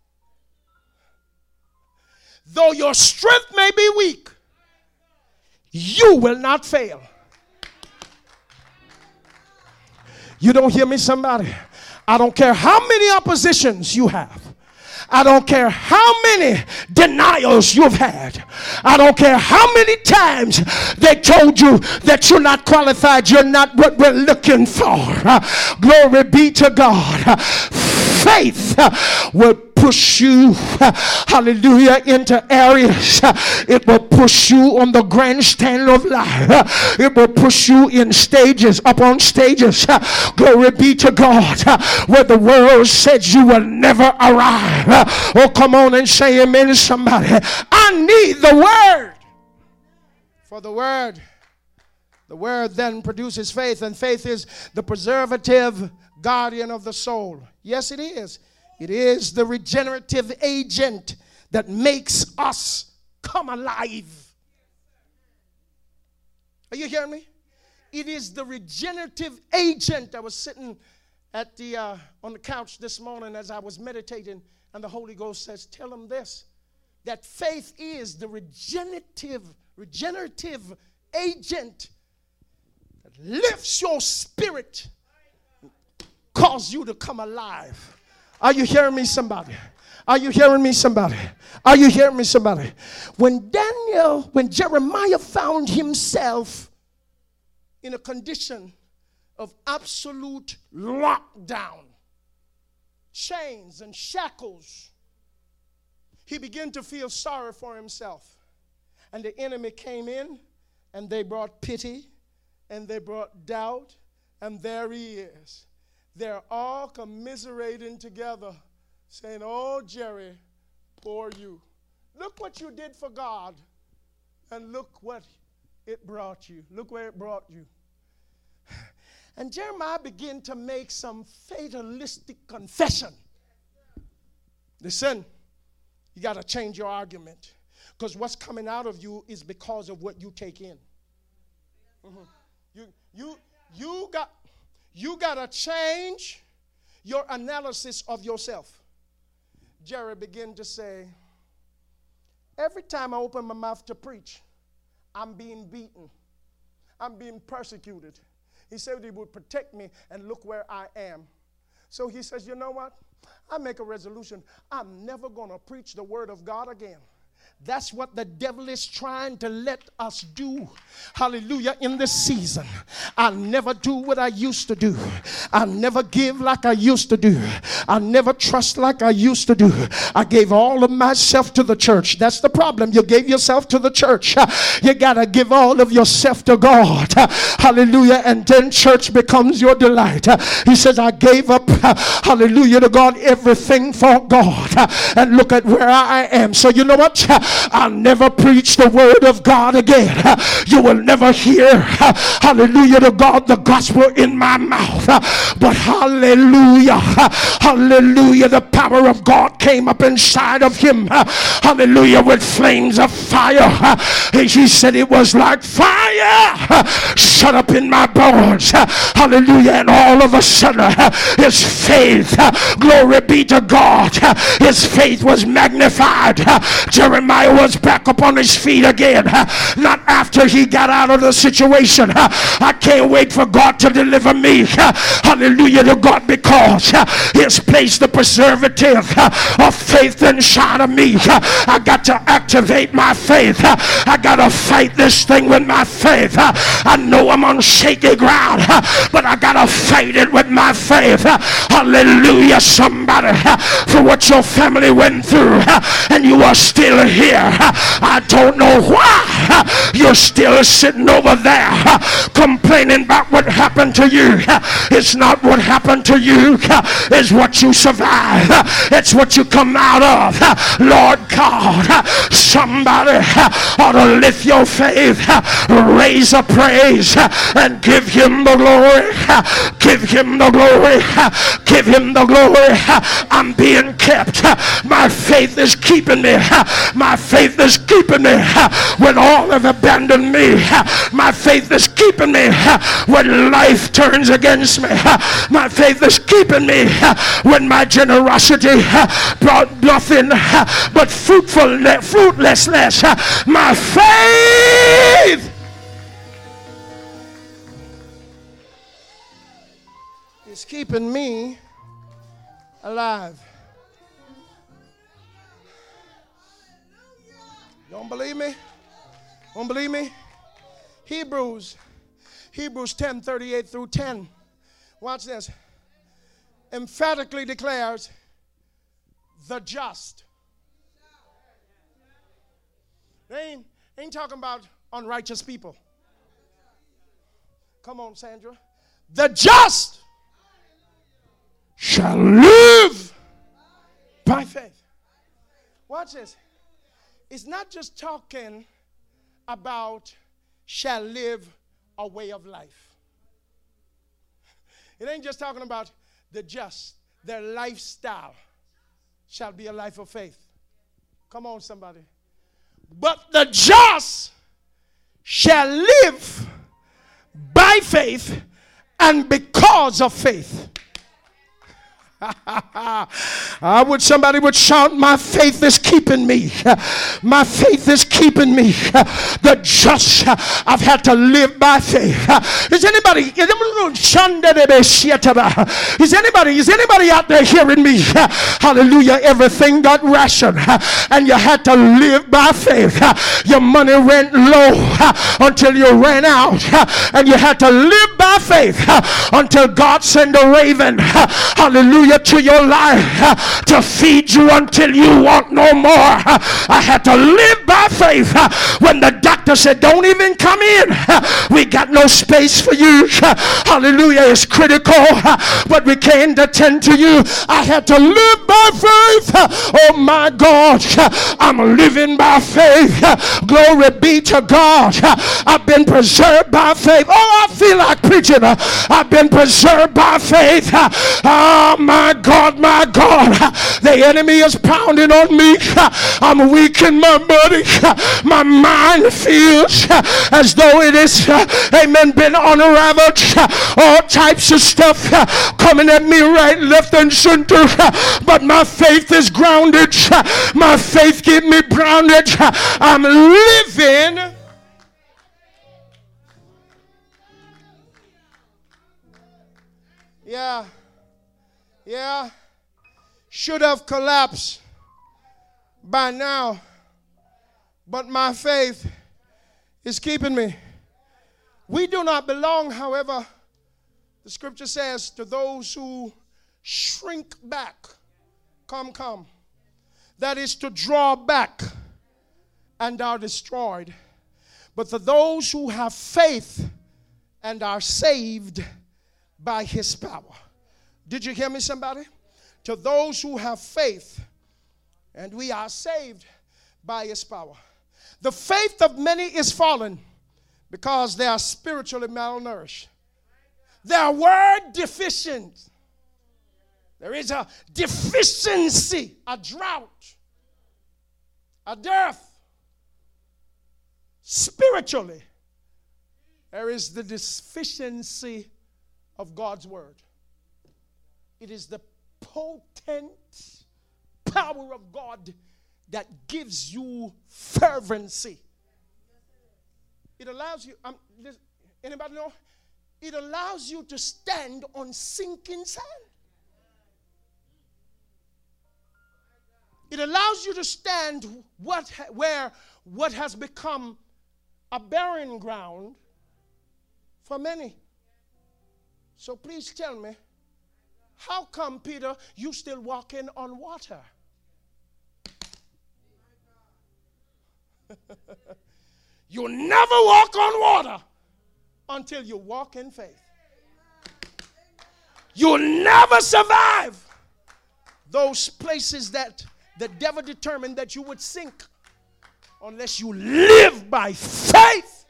S1: though your strength may be weak, you will not fail. You don't hear me, somebody? I don't care how many oppositions you have. I don't care how many denials you've had. I don't care how many times they told you that you're not qualified, you're not what we're looking for. Uh, glory be to God. Uh, faith uh, will push you, uh, hallelujah, into areas. Uh, it will push you on the grandstand of life. Uh, it will push you in stages, up on stages. Uh, glory be to God. Uh, where the world said you will never arrive. Uh, oh, come on and say amen, somebody. I need the word. For the word, the word then produces faith, and faith is the preservative guardian of the soul. Yes, it is. It is the regenerative agent that makes us come alive. Are you hearing me? It is the regenerative agent. I was sitting at the uh, on the couch this morning as I was meditating, and the Holy Ghost says, tell them this, that faith is the regenerative, regenerative agent that lifts your spirit, cause you to come alive. Are you hearing me, somebody? Are you hearing me, somebody? Are you hearing me, somebody? When Daniel, when Jeremiah found himself in a condition of absolute lockdown, chains and shackles, he began to feel sorry for himself. And the enemy came in, and they brought pity, and they brought doubt, and there he is. They're all commiserating together, saying, oh, Jerry, poor you. Look what you did for God, and look what it brought you. Look where it brought you. And Jeremiah began to make some fatalistic confession. Listen, you got to change your argument, because what's coming out of you is because of what you take in. Mm-hmm. You, you, you got... You got to change your analysis of yourself. Jerry began to say, every time I open my mouth to preach, I'm being beaten. I'm being persecuted. He said he would protect me, and look where I am. So he says, you know what? I make a resolution. I'm never going to preach the word of God again. That's what the devil is trying to let us do. Hallelujah. In this season, I'll never do what I used to do. I'll never give like I used to do. I'll never trust like I used to do. I gave all of myself to the church. That's the problem. You gave yourself to the church. You got to give all of yourself to God. Hallelujah. And then church becomes your delight. He says, I gave up, hallelujah, to God, everything for God. And look at where I am. So you know what? I'll never preach the word of God again. You will never hear, hallelujah to God, the gospel in my mouth. But hallelujah, hallelujah, the power of God came up inside of him. Hallelujah, with flames of fire. He said it was like fire shut up in my bones. Hallelujah, and all of a sudden his faith, glory be to God, his faith was magnified. Jeremiah was back up on his feet again. Not after he got out of the situation. I can't wait for God to deliver me. Hallelujah to God, because he's placed the preservative of faith inside of me. I got to activate my faith. I got to fight this thing with my faith. I know I'm on shaky ground, but I got to fight it with my faith. Hallelujah, somebody, for what your family went through and you are still here. I don't know why you're still sitting over there complaining about what happened to you. It's not what happened to you, it's what you survived. It's what you come out of. Lord God, somebody ought to lift your faith, raise a praise, and give him the glory. Give him the glory. Give him the glory. I'm being kept. My faith is keeping me. My faith is keeping me when all have abandoned me. My faith is keeping me when life turns against me. My faith is keeping me when my generosity brought nothing but fruitfulness, fruitlessness. My faith is keeping me alive. Don't believe me? Don't believe me? Hebrews, Hebrews ten, thirty-eight through ten. Watch this. Emphatically declares the just. They ain't, ain't talking about unrighteous people. Come on, Sandra. The just shall live by faith. Watch this. It's not just talking about shall live a way of life. It ain't just talking about the just. Their lifestyle shall be a life of faith. Come on, somebody. But the just shall live by faith and because of faith. I would somebody would shout, my faith is keeping me. My faith is keeping me. The just, I've had to live by faith. Is anybody is anybody is anybody out there hearing me? Hallelujah. Everything got rationed and you had to live by faith. Your money went low until you ran out, and you had to live by faith until God sent a raven, hallelujah, to your life to feed you until you want no more. I had to live by faith when the doctor said, don't even come in. We got no space for you. Hallelujah, it's critical, but we can't attend to you. I had to live by faith. Oh my God, I'm living by faith. Glory be to God. I've been preserved by faith. Oh, I feel like preaching. I've been preserved by faith. Oh my God, my God, the enemy is pounding on me. I'm weak in my body. My mind feels as though it is, amen, been unraveled. All types of stuff coming at me right, left, and center. But my faith is grounded. My faith keeps me grounded. I'm living. Yeah. Yeah. Should have collapsed by now. but my faith is keeping me. We do not belong, however, the scripture says, to those who shrink back. Come, come. That is to draw back and are destroyed. But for those who have faith and are saved by his power. Did you hear me, somebody? To those who have faith and we are saved by his power. The faith of many is fallen because they are spiritually malnourished. They are word deficient. There is a deficiency, a drought, a dearth. Spiritually, there is the deficiency of God's word. It is the potent power of God that gives you fervency. It allows you, um, anybody know? It allows you to stand on sinking sand. It allows you to stand what, where what has become a barren ground for many. So please tell me, how come, Peter, you still walking on water? You'll never walk on water until you walk in faith. You'll never survive those places that the devil determined that you would sink unless you live by faith.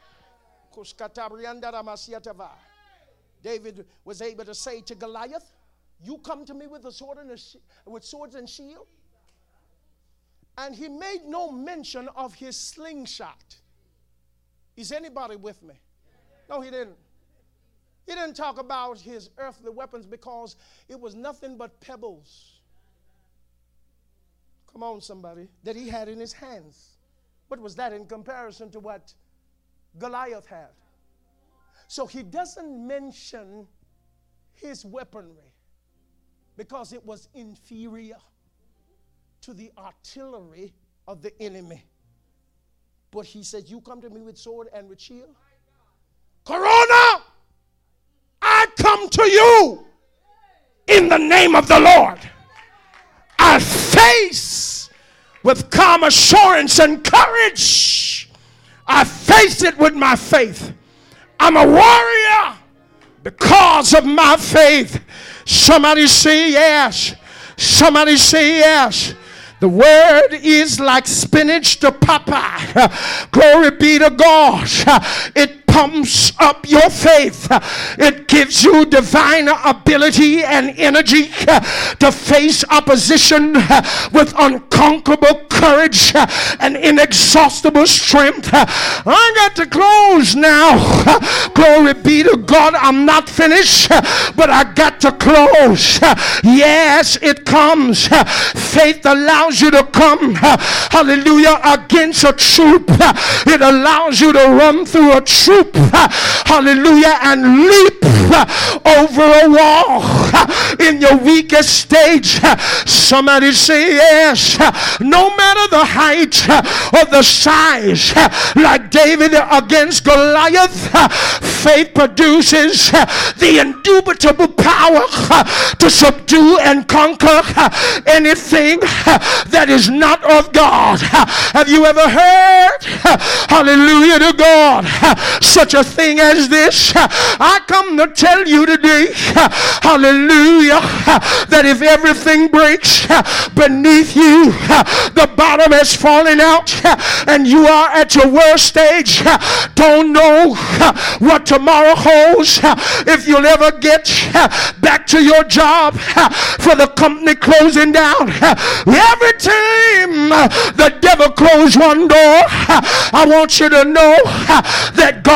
S1: David was able to say to Goliath, you come to me with a sword and a sh- with swords and shield. And he made no mention of his slingshot. Is anybody with me? No, he didn't. He didn't talk about his earthly weapons because it was nothing but pebbles. Come on, somebody. That he had in his hands. What was that in comparison to what Goliath had? So he doesn't mention his weaponry because it was inferior to the artillery of the enemy. But he said, you come to me with sword and with shield? Corona, I come to you in the name of the Lord. I face with calm assurance and courage. I face it with my faith. I'm a warrior because of my faith. Somebody say yes. Somebody say yes. The word is like spinach to Popeye. Glory be to God. It pumps up your faith. It gives you divine ability and energy to face opposition with unconquerable courage and inexhaustible strength. I got to close now. Glory be to God. I'm not finished, but I got to close. Yes, it comes. Faith allows you to come, hallelujah, against a troop. It allows you to run through a troop, hallelujah, and leap over a wall in your weakest stage. Somebody say yes. No matter the height or the size, like David against Goliath, faith produces the indubitable power to subdue and conquer anything that is not of God. Have you ever heard, hallelujah to God, such a thing as this? I come to tell you today, hallelujah, that if everything breaks beneath you, the bottom has fallen out, and you are at your worst stage, don't know what tomorrow holds, if you'll ever get back to your job for the company closing down. Every time the devil closed one door, I want you to know that God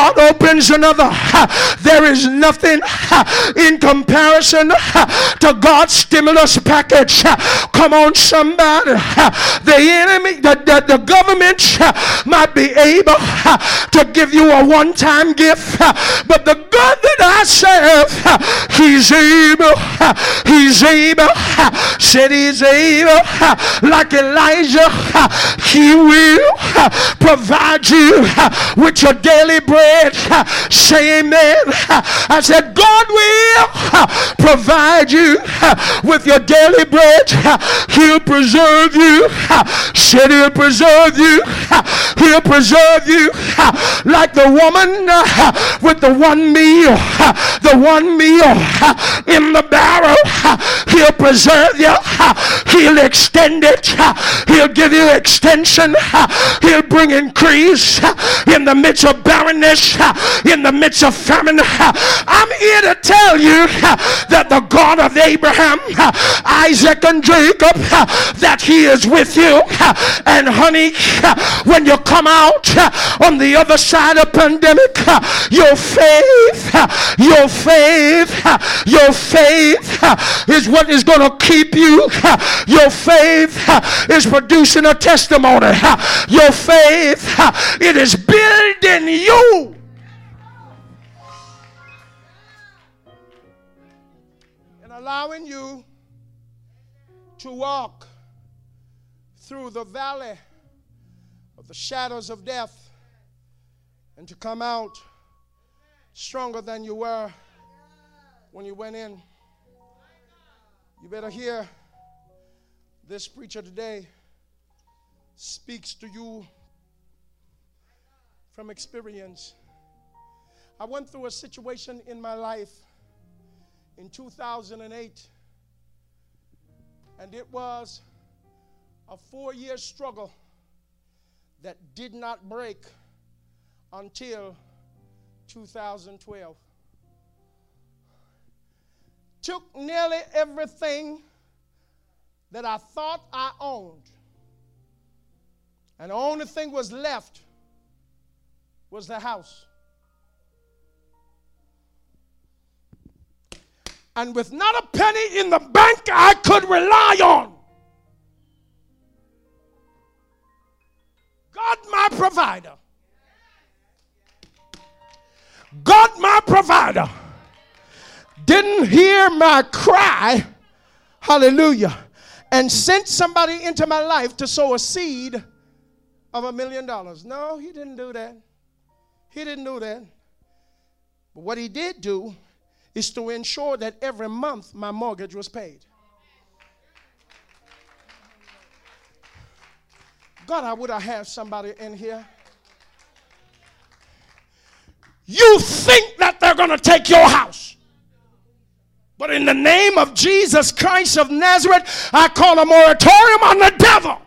S2: God opens another, there is nothing in comparison to God's stimulus package. Come on, somebody. The enemy, the, the, the government might be able to give you a one-time gift, but the God that I serve, he's able, he's able, said he's able, like Elijah, he will provide you with your daily bread. Say amen. I said God will provide you with your daily bread. He'll preserve you. Said he'll preserve you. He'll preserve you like the woman with the one meal, the one meal in the barrel. He'll preserve you. He'll extend it. He'll give you extension. He'll bring increase in the midst of barrenness, in the midst of famine. I'm here to tell you that the God of Abraham, Isaac, and Jacob, that he is with you. And honey, when you come out on the other side of pandemic, your faith, your faith, your faith is what is going to keep you. Your faith is producing a testimony. Your faith, it is building you. And allowing you to walk through the valley of the shadows of death and to come out stronger than you were when you went in. You better hear this preacher today speaks to you from experience. I went through a situation in my life in two thousand eight, and it was a four-year struggle that did not break until two thousand twelve. Took nearly everything that I thought I owned, and the only thing was left was the house. And with not a penny in the bank I could rely on, God my provider, God my provider, didn't hear my cry, hallelujah, and sent somebody into my life to sow a seed of a million dollars. No, he didn't do that. He didn't do that. But what he did do is to ensure that every month my mortgage was paid. God, I would have had somebody in here. You think that they're going to take your house. But in the name of Jesus Christ of Nazareth, I call a moratorium on the devil.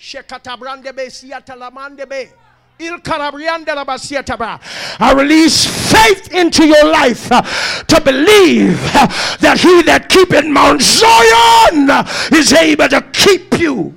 S2: I release faith into your life uh, to believe uh, that he that keepeth Mount Zion uh, is able to keep you.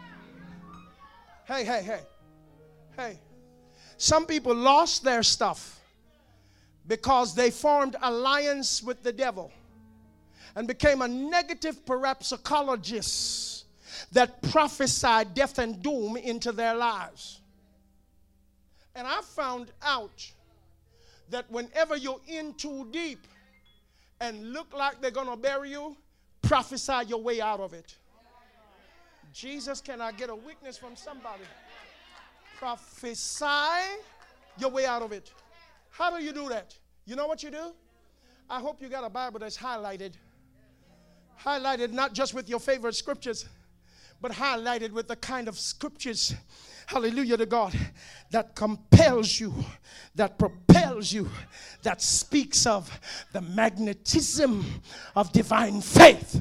S2: Hey, hey, hey, hey. Some people lost their stuff because they formed alliance with the devil and became a negative parapsychologist that prophesied death and doom into their lives. And I found out that whenever you're in too deep and look like they're going to bury you, prophesy your way out of it. Jesus, can I get a witness from somebody? Prophesy your way out of it. How do you do that? You know what you do? I hope you got a Bible that's highlighted. Highlighted not just with your favorite scriptures, but highlighted with the kind of scriptures, hallelujah to God, that compels you, that propels you, that speaks of the magnetism of divine faith.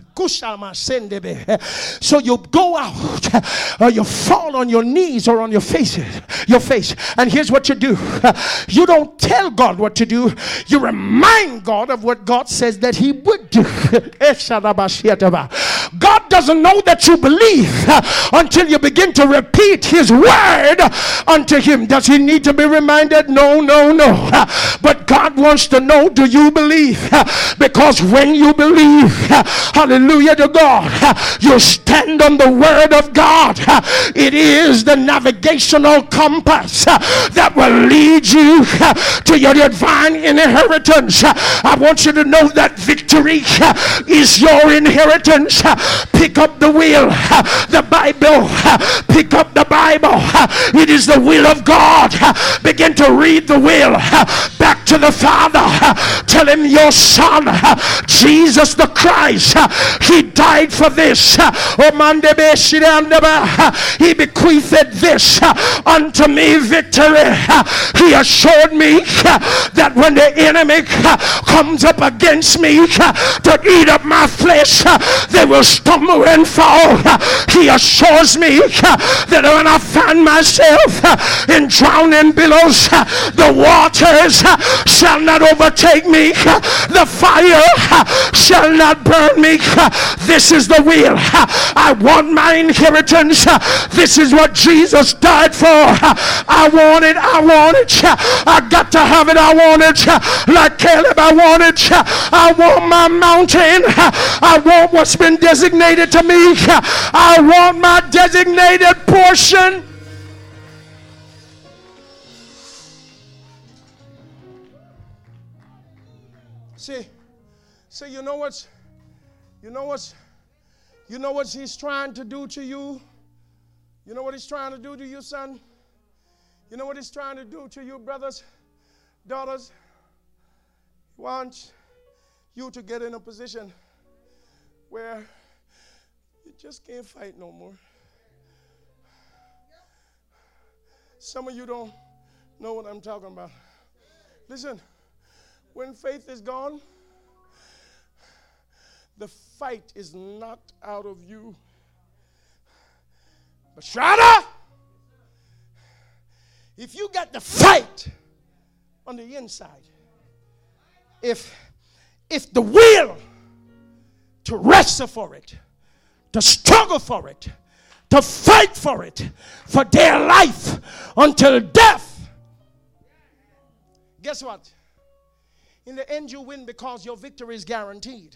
S2: So you go out, or you fall on your knees or on your faces, your face, and here's what you do. You don't tell God what to do. You remind God of what God says that he would do. God doesn't know that you believe until you begin to repeat his word unto him. Does he need to be reminded? No, no, no. But God wants to know, do you believe? Because when you believe, hallelujah to God, you stand on the word of God. It is the navigational compass that will lead you to your divine inheritance. I want you to know that victory is your inheritance. Pick up the wheel, the Bible. Pick up the Bible. It is the will of God. Begin to read the will. Back to the Father. Tell him, your son, Jesus the Christ, he died for this. He bequeathed this unto me, victory. He assured me that when the enemy comes up against me to eat up my flesh, they will stumble and fall. He assures me that when I find myself in drowning billows, the waters shall not overtake me, the fire shall not burn me. This is the will. I want my inheritance. This is what Jesus died for. I want it. I want it. I got to have it. I want it. Like Caleb, I want it. I want my mountain. I want what's been designated to me. I want my designated portion. See, see, you know what's, you know what's, you know what he's trying to do to you? You know what he's trying to do to you, son? You know what he's trying to do to you, brothers, daughters? He wants you to get in a position where you just can't fight no more. Some of you don't know what I'm talking about. Listen, when faith is gone, the fight is knocked out of you. But Shada, if you got the fight on the inside, if if the will to wrestle for it, to struggle for it, to fight for it, for their life until death, guess what? In the end, you win because your victory is guaranteed.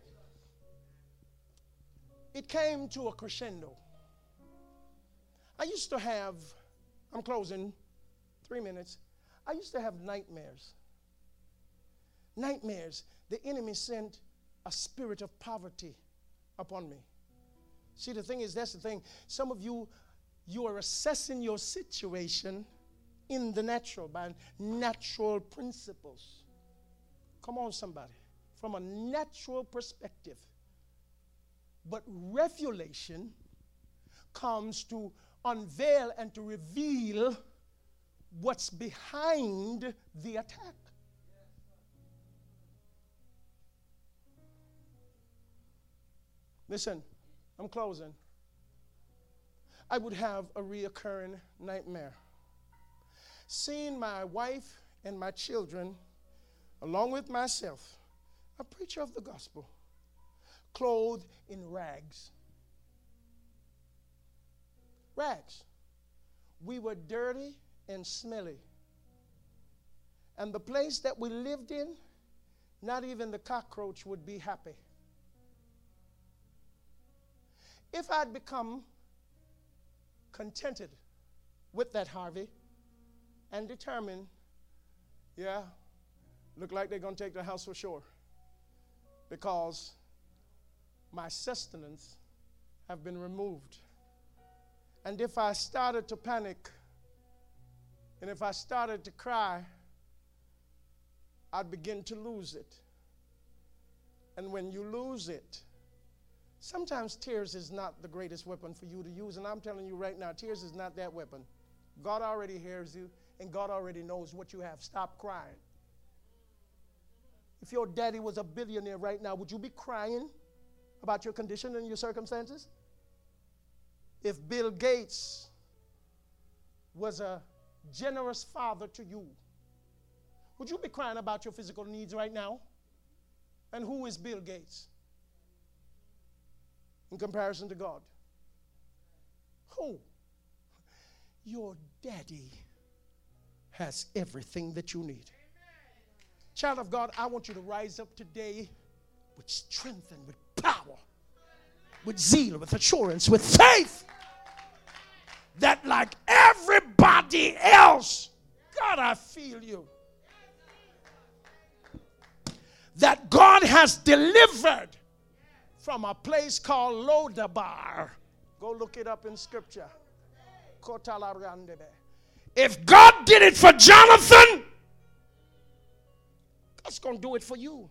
S2: It came to a crescendo. I used to have, I'm closing, three minutes. I used to have nightmares. Nightmares. The enemy sent a spirit of poverty upon me. See, the thing is, that's the thing. Some of you, you are assessing your situation in the natural, by natural principles. Come on, somebody. From a natural perspective. But revelation comes to unveil and to reveal what's behind the attack. Listen, I'm closing. I would have a reoccurring nightmare. Seeing my wife and my children, along with myself, a preacher of the gospel, clothed in rags. Rags. We were dirty and smelly. And the place that we lived in, not even the cockroach would be happy. If I'd become contented with that, Harvey, and determined, yeah, look like they're going to take the house for sure, because my sustenance have been removed. And if I started to panic, and if I started to cry, I'd begin to lose it. And when you lose it, sometimes tears is not the greatest weapon for you to use. And I'm telling you right now, tears is not that weapon. God already hears you, and God already knows what you have. Stop crying. If your daddy was a billionaire right now, would you be crying about your condition and your circumstances? If Bill Gates was a generous father to you, would you be crying about your physical needs right now? And who is Bill Gates?
S1: in comparison to God? Who? Your daddy has everything that you need. Child of God, I want you to rise up today with strength and with power, with zeal, with assurance, with faith, that like everybody else, God, I feel you, that God has delivered from a place called Lodabar. Go look it up in scripture. If God did it for Jonathan, God's going to do it for you.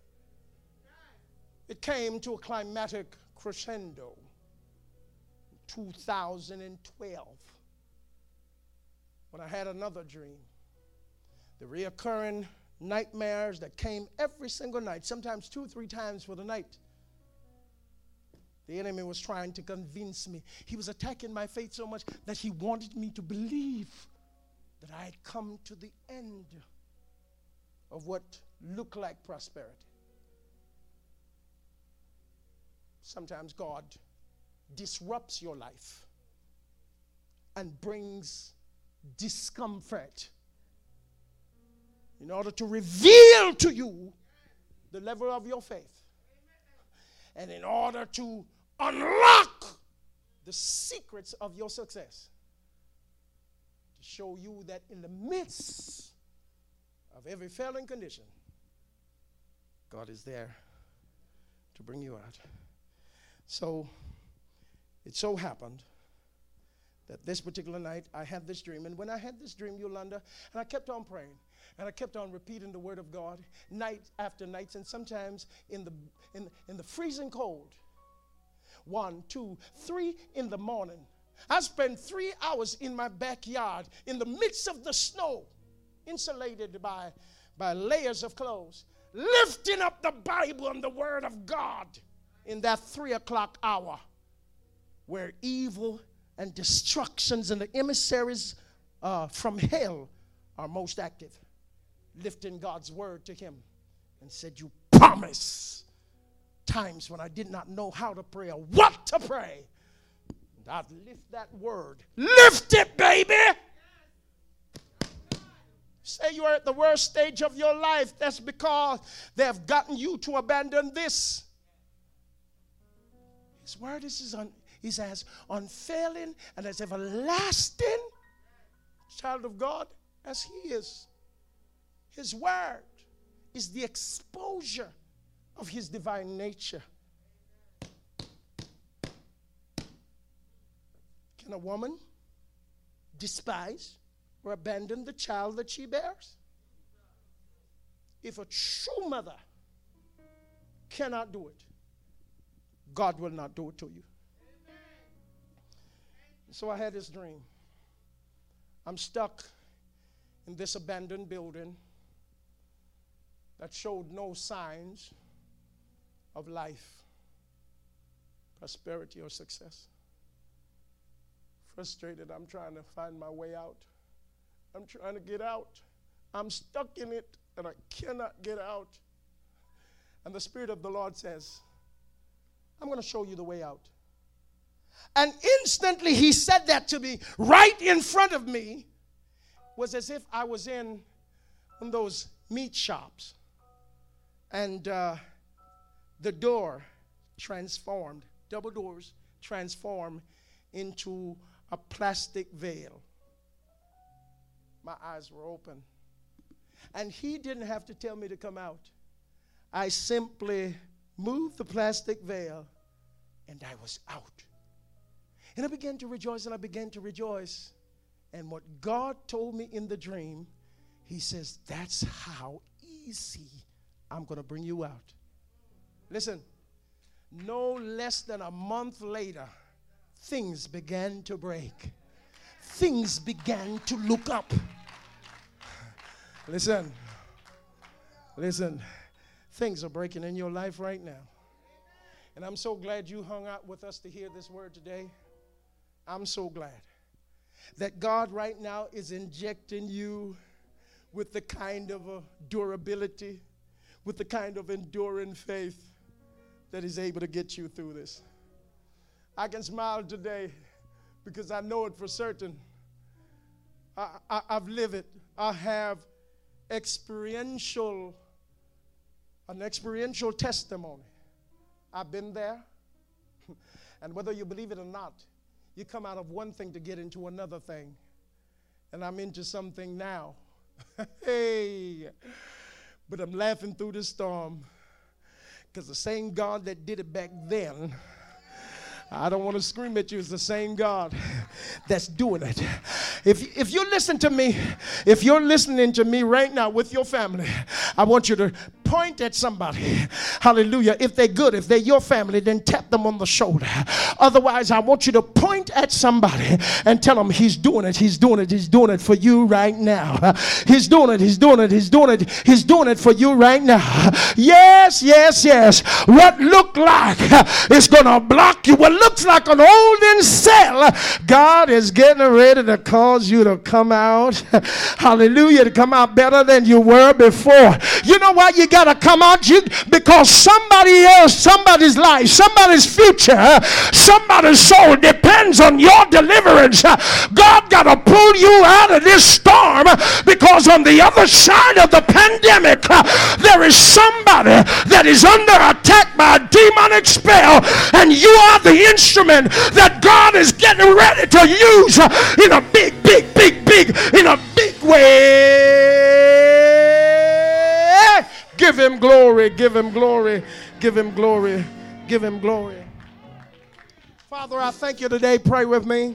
S1: It came to a climatic crescendo in two thousand twelve when I had another dream. The reoccurring nightmares that came every single night, sometimes two, three times for the night. The enemy was trying to convince me. He was attacking my faith so much that he wanted me to believe that I had come to the end of what looked like prosperity. Sometimes God disrupts your life and brings discomfort in order to reveal to you the level of your faith, and in order to unlock the secrets of your success, to show you that in the midst of every failing condition, God is there to bring you out. So it so happened that this particular night I had this dream. And when I had this dream, Yolanda, and I kept on praying, and I kept on repeating the word of God night after night, and sometimes in the in, in the freezing cold, one, two, three in the morning. I spent three hours in my backyard in the midst of the snow, insulated by, by layers of clothes, lifting up the Bible and the word of God in that three o'clock hour where evil and destructions and the emissaries uh, from hell are most active. Lifting God's word to him and said, you promise. Times when I did not know how to pray or what to pray, and I'd lift that word. Lift it, baby. Say you are at the worst stage of your life. That's because they have gotten you to abandon this. His word is, is, un, is as unfailing and as everlasting, child of God, as he is. His word is the exposure of his divine nature. Can a woman despise or abandon the child that she bears? If a true mother cannot do it, God will not do it to you. So I had this dream. I'm stuck in this abandoned building that showed no signs of life, prosperity, or success. Frustrated, I'm trying to find my way out. I'm trying to get out. I'm stuck in it, and I cannot get out. And the Spirit of the Lord says, I'm going to show you the way out. And instantly he said that to me right in front of me. Was as if I was in one of those meat shops. And uh, the door transformed, double doors transformed into a plastic veil. My eyes were open. And he didn't have to tell me to come out. I simply moved the plastic veil and I was out. And I began to rejoice and I began to rejoice. And what God told me in the dream, he says, that's how easy I'm going to bring you out. Listen, no less than a month later, things began to break. Things began to look up. Listen, listen, things are breaking in your life right now. And I'm so glad you hung out with us to hear this word today. I'm so glad that God right now is injecting you with the kind of a durability, with the kind of enduring faith that is able to get you through this. I can smile today because I know it for certain. I, I, I've lived it. I have experiential, an experiential testimony. I've been there. And whether you believe it or not, you come out of one thing to get into another thing. And I'm into something now. Hey, but I'm laughing through the storm because the same God that did it back then, I don't want to scream at you, it's the same God that's doing it. If, if you listen to me, if you're listening to me right now with your family, I want you to point at somebody. Hallelujah. If they're good, if they're your family, then tap them on the shoulder. Otherwise, I want you to point at somebody and tell them he's doing it, he's doing it, he's doing it for you right now. He's doing it, he's doing it, he's doing it, he's doing it for you right now. Yes, yes, yes. What looked like is going to block you. What looks like an olden cell, God is getting ready to cause you to come out. Hallelujah, to come out better than you were before. You know why you got to come out? You, because somebody else, somebody's life, somebody's future, somebody's soul depends on your deliverance. God got to pull you out of this storm, because on the other side of the pandemic, there is somebody that is under attack by a demonic spell, and you are the instrument that God is getting ready to use in a big, big, big, big, in a big way. Give him glory, give him glory, give him glory, give him glory. Father, I thank you today. Pray with me.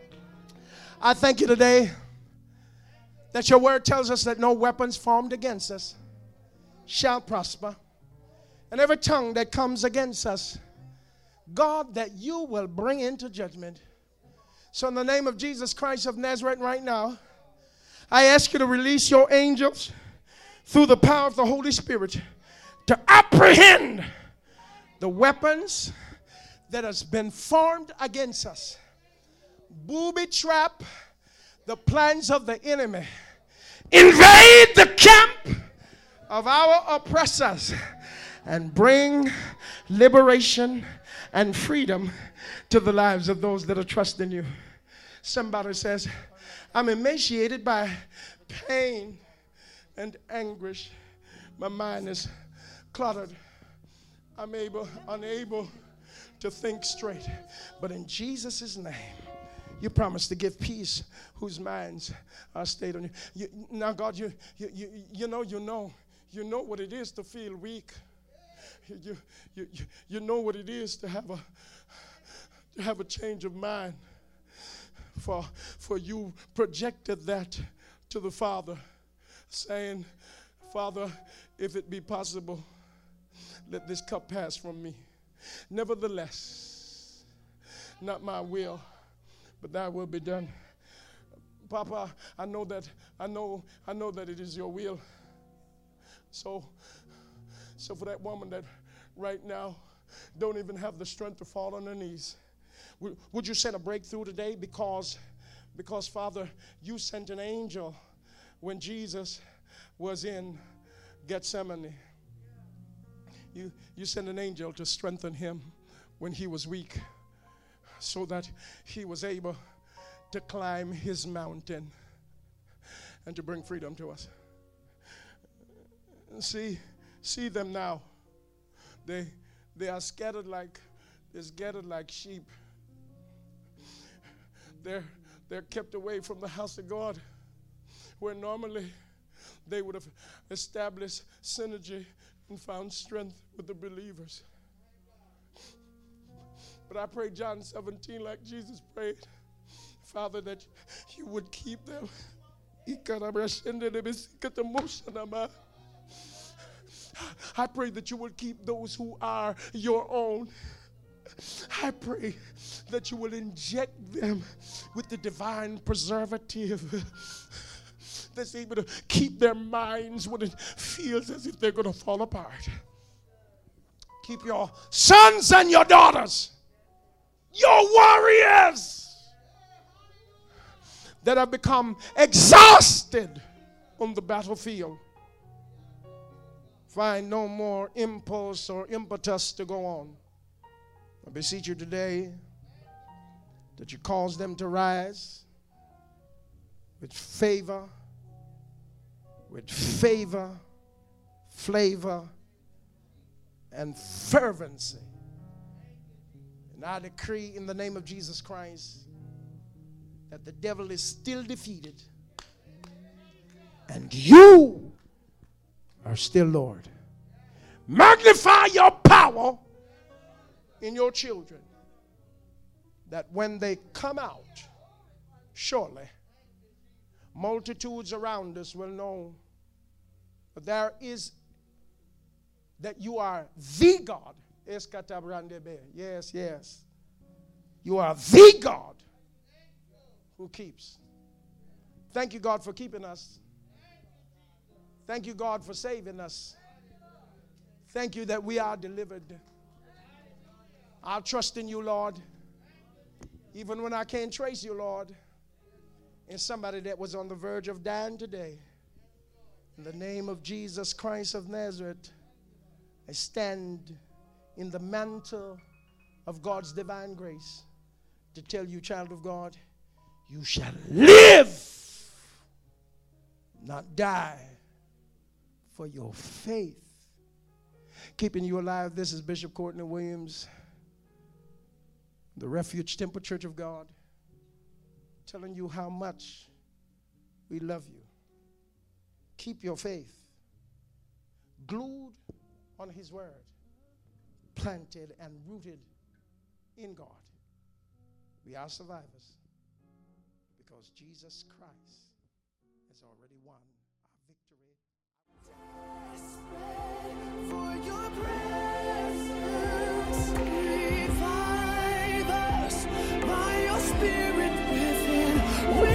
S1: I thank you today that your word tells us that no weapons formed against us shall prosper. And every tongue that comes against us, God, that you will bring into judgment. So in the name of Jesus Christ of Nazareth right now, I ask you to release your angels through the power of the Holy Spirit to apprehend the weapons that has been formed against us. Booby trap the plans of the enemy. Invade the camp of our oppressors and bring liberation and freedom to the lives of those that are trusting you. Somebody says, I'm emaciated by pain and anguish. My mind is cluttered. I'm able, unable to think straight. But in Jesus' name, you promised to give peace whose minds are stayed on you. you now, God, you, you, you, you know, you know, you know what it is to feel weak. You, you, you, you know what it is to have a to have a change of mind. For, for you projected that to the Father, saying, Father, if it be possible, let this cup pass from me. Nevertheless, not my will, but thy will be done. Papa, I know that I know I know that it is your will. So so for that woman that right now don't even have the strength to fall on her knees, would, would you send a breakthrough today? Because because Father, you sent an angel when Jesus was in Gethsemane. You you sent an angel to strengthen him when he was weak, so that he was able to climb his mountain and to bring freedom to us. See, see them now. They they are scattered like they're scattered like sheep. They're they're kept away from the house of God, where normally they would have established synergy and found strength with the believers. But I pray John seventeen like Jesus prayed, Father, that you would keep them. I pray that you would keep those who are your own. I pray that you will inject them with the divine preservative that's able to keep their minds when it feels as if they're going to fall apart. Keep your sons and your daughters, your warriors that have become exhausted on the battlefield. Find no more impulse or impetus to go on. I beseech you today that you cause them to rise with favor, with favor, flavor, and fervency. And I decree in the name of Jesus Christ that the devil is still defeated and you are still Lord. Magnify your power in your children, that when they come out, surely multitudes around us will know that there is, that you are the God. Yes, yes. You are the God who keeps. Thank you, God, for keeping us. Thank you, God, for saving us. Thank you that we are delivered. I'll trust in you, Lord, even when I can't trace you, Lord. And somebody that was on the verge of dying today, in the name of Jesus Christ of Nazareth, I stand in the mantle of God's divine grace to tell you, child of God, you shall live, not die, for your faith. Keeping you alive, this is Bishop Courtney Williams, the Refuge Temple Church of God, telling you how much we love you. Keep your faith glued on his word, planted and rooted in God. We are survivors because Jesus Christ has already won our victory. For your presence, revive us by your spirit within. We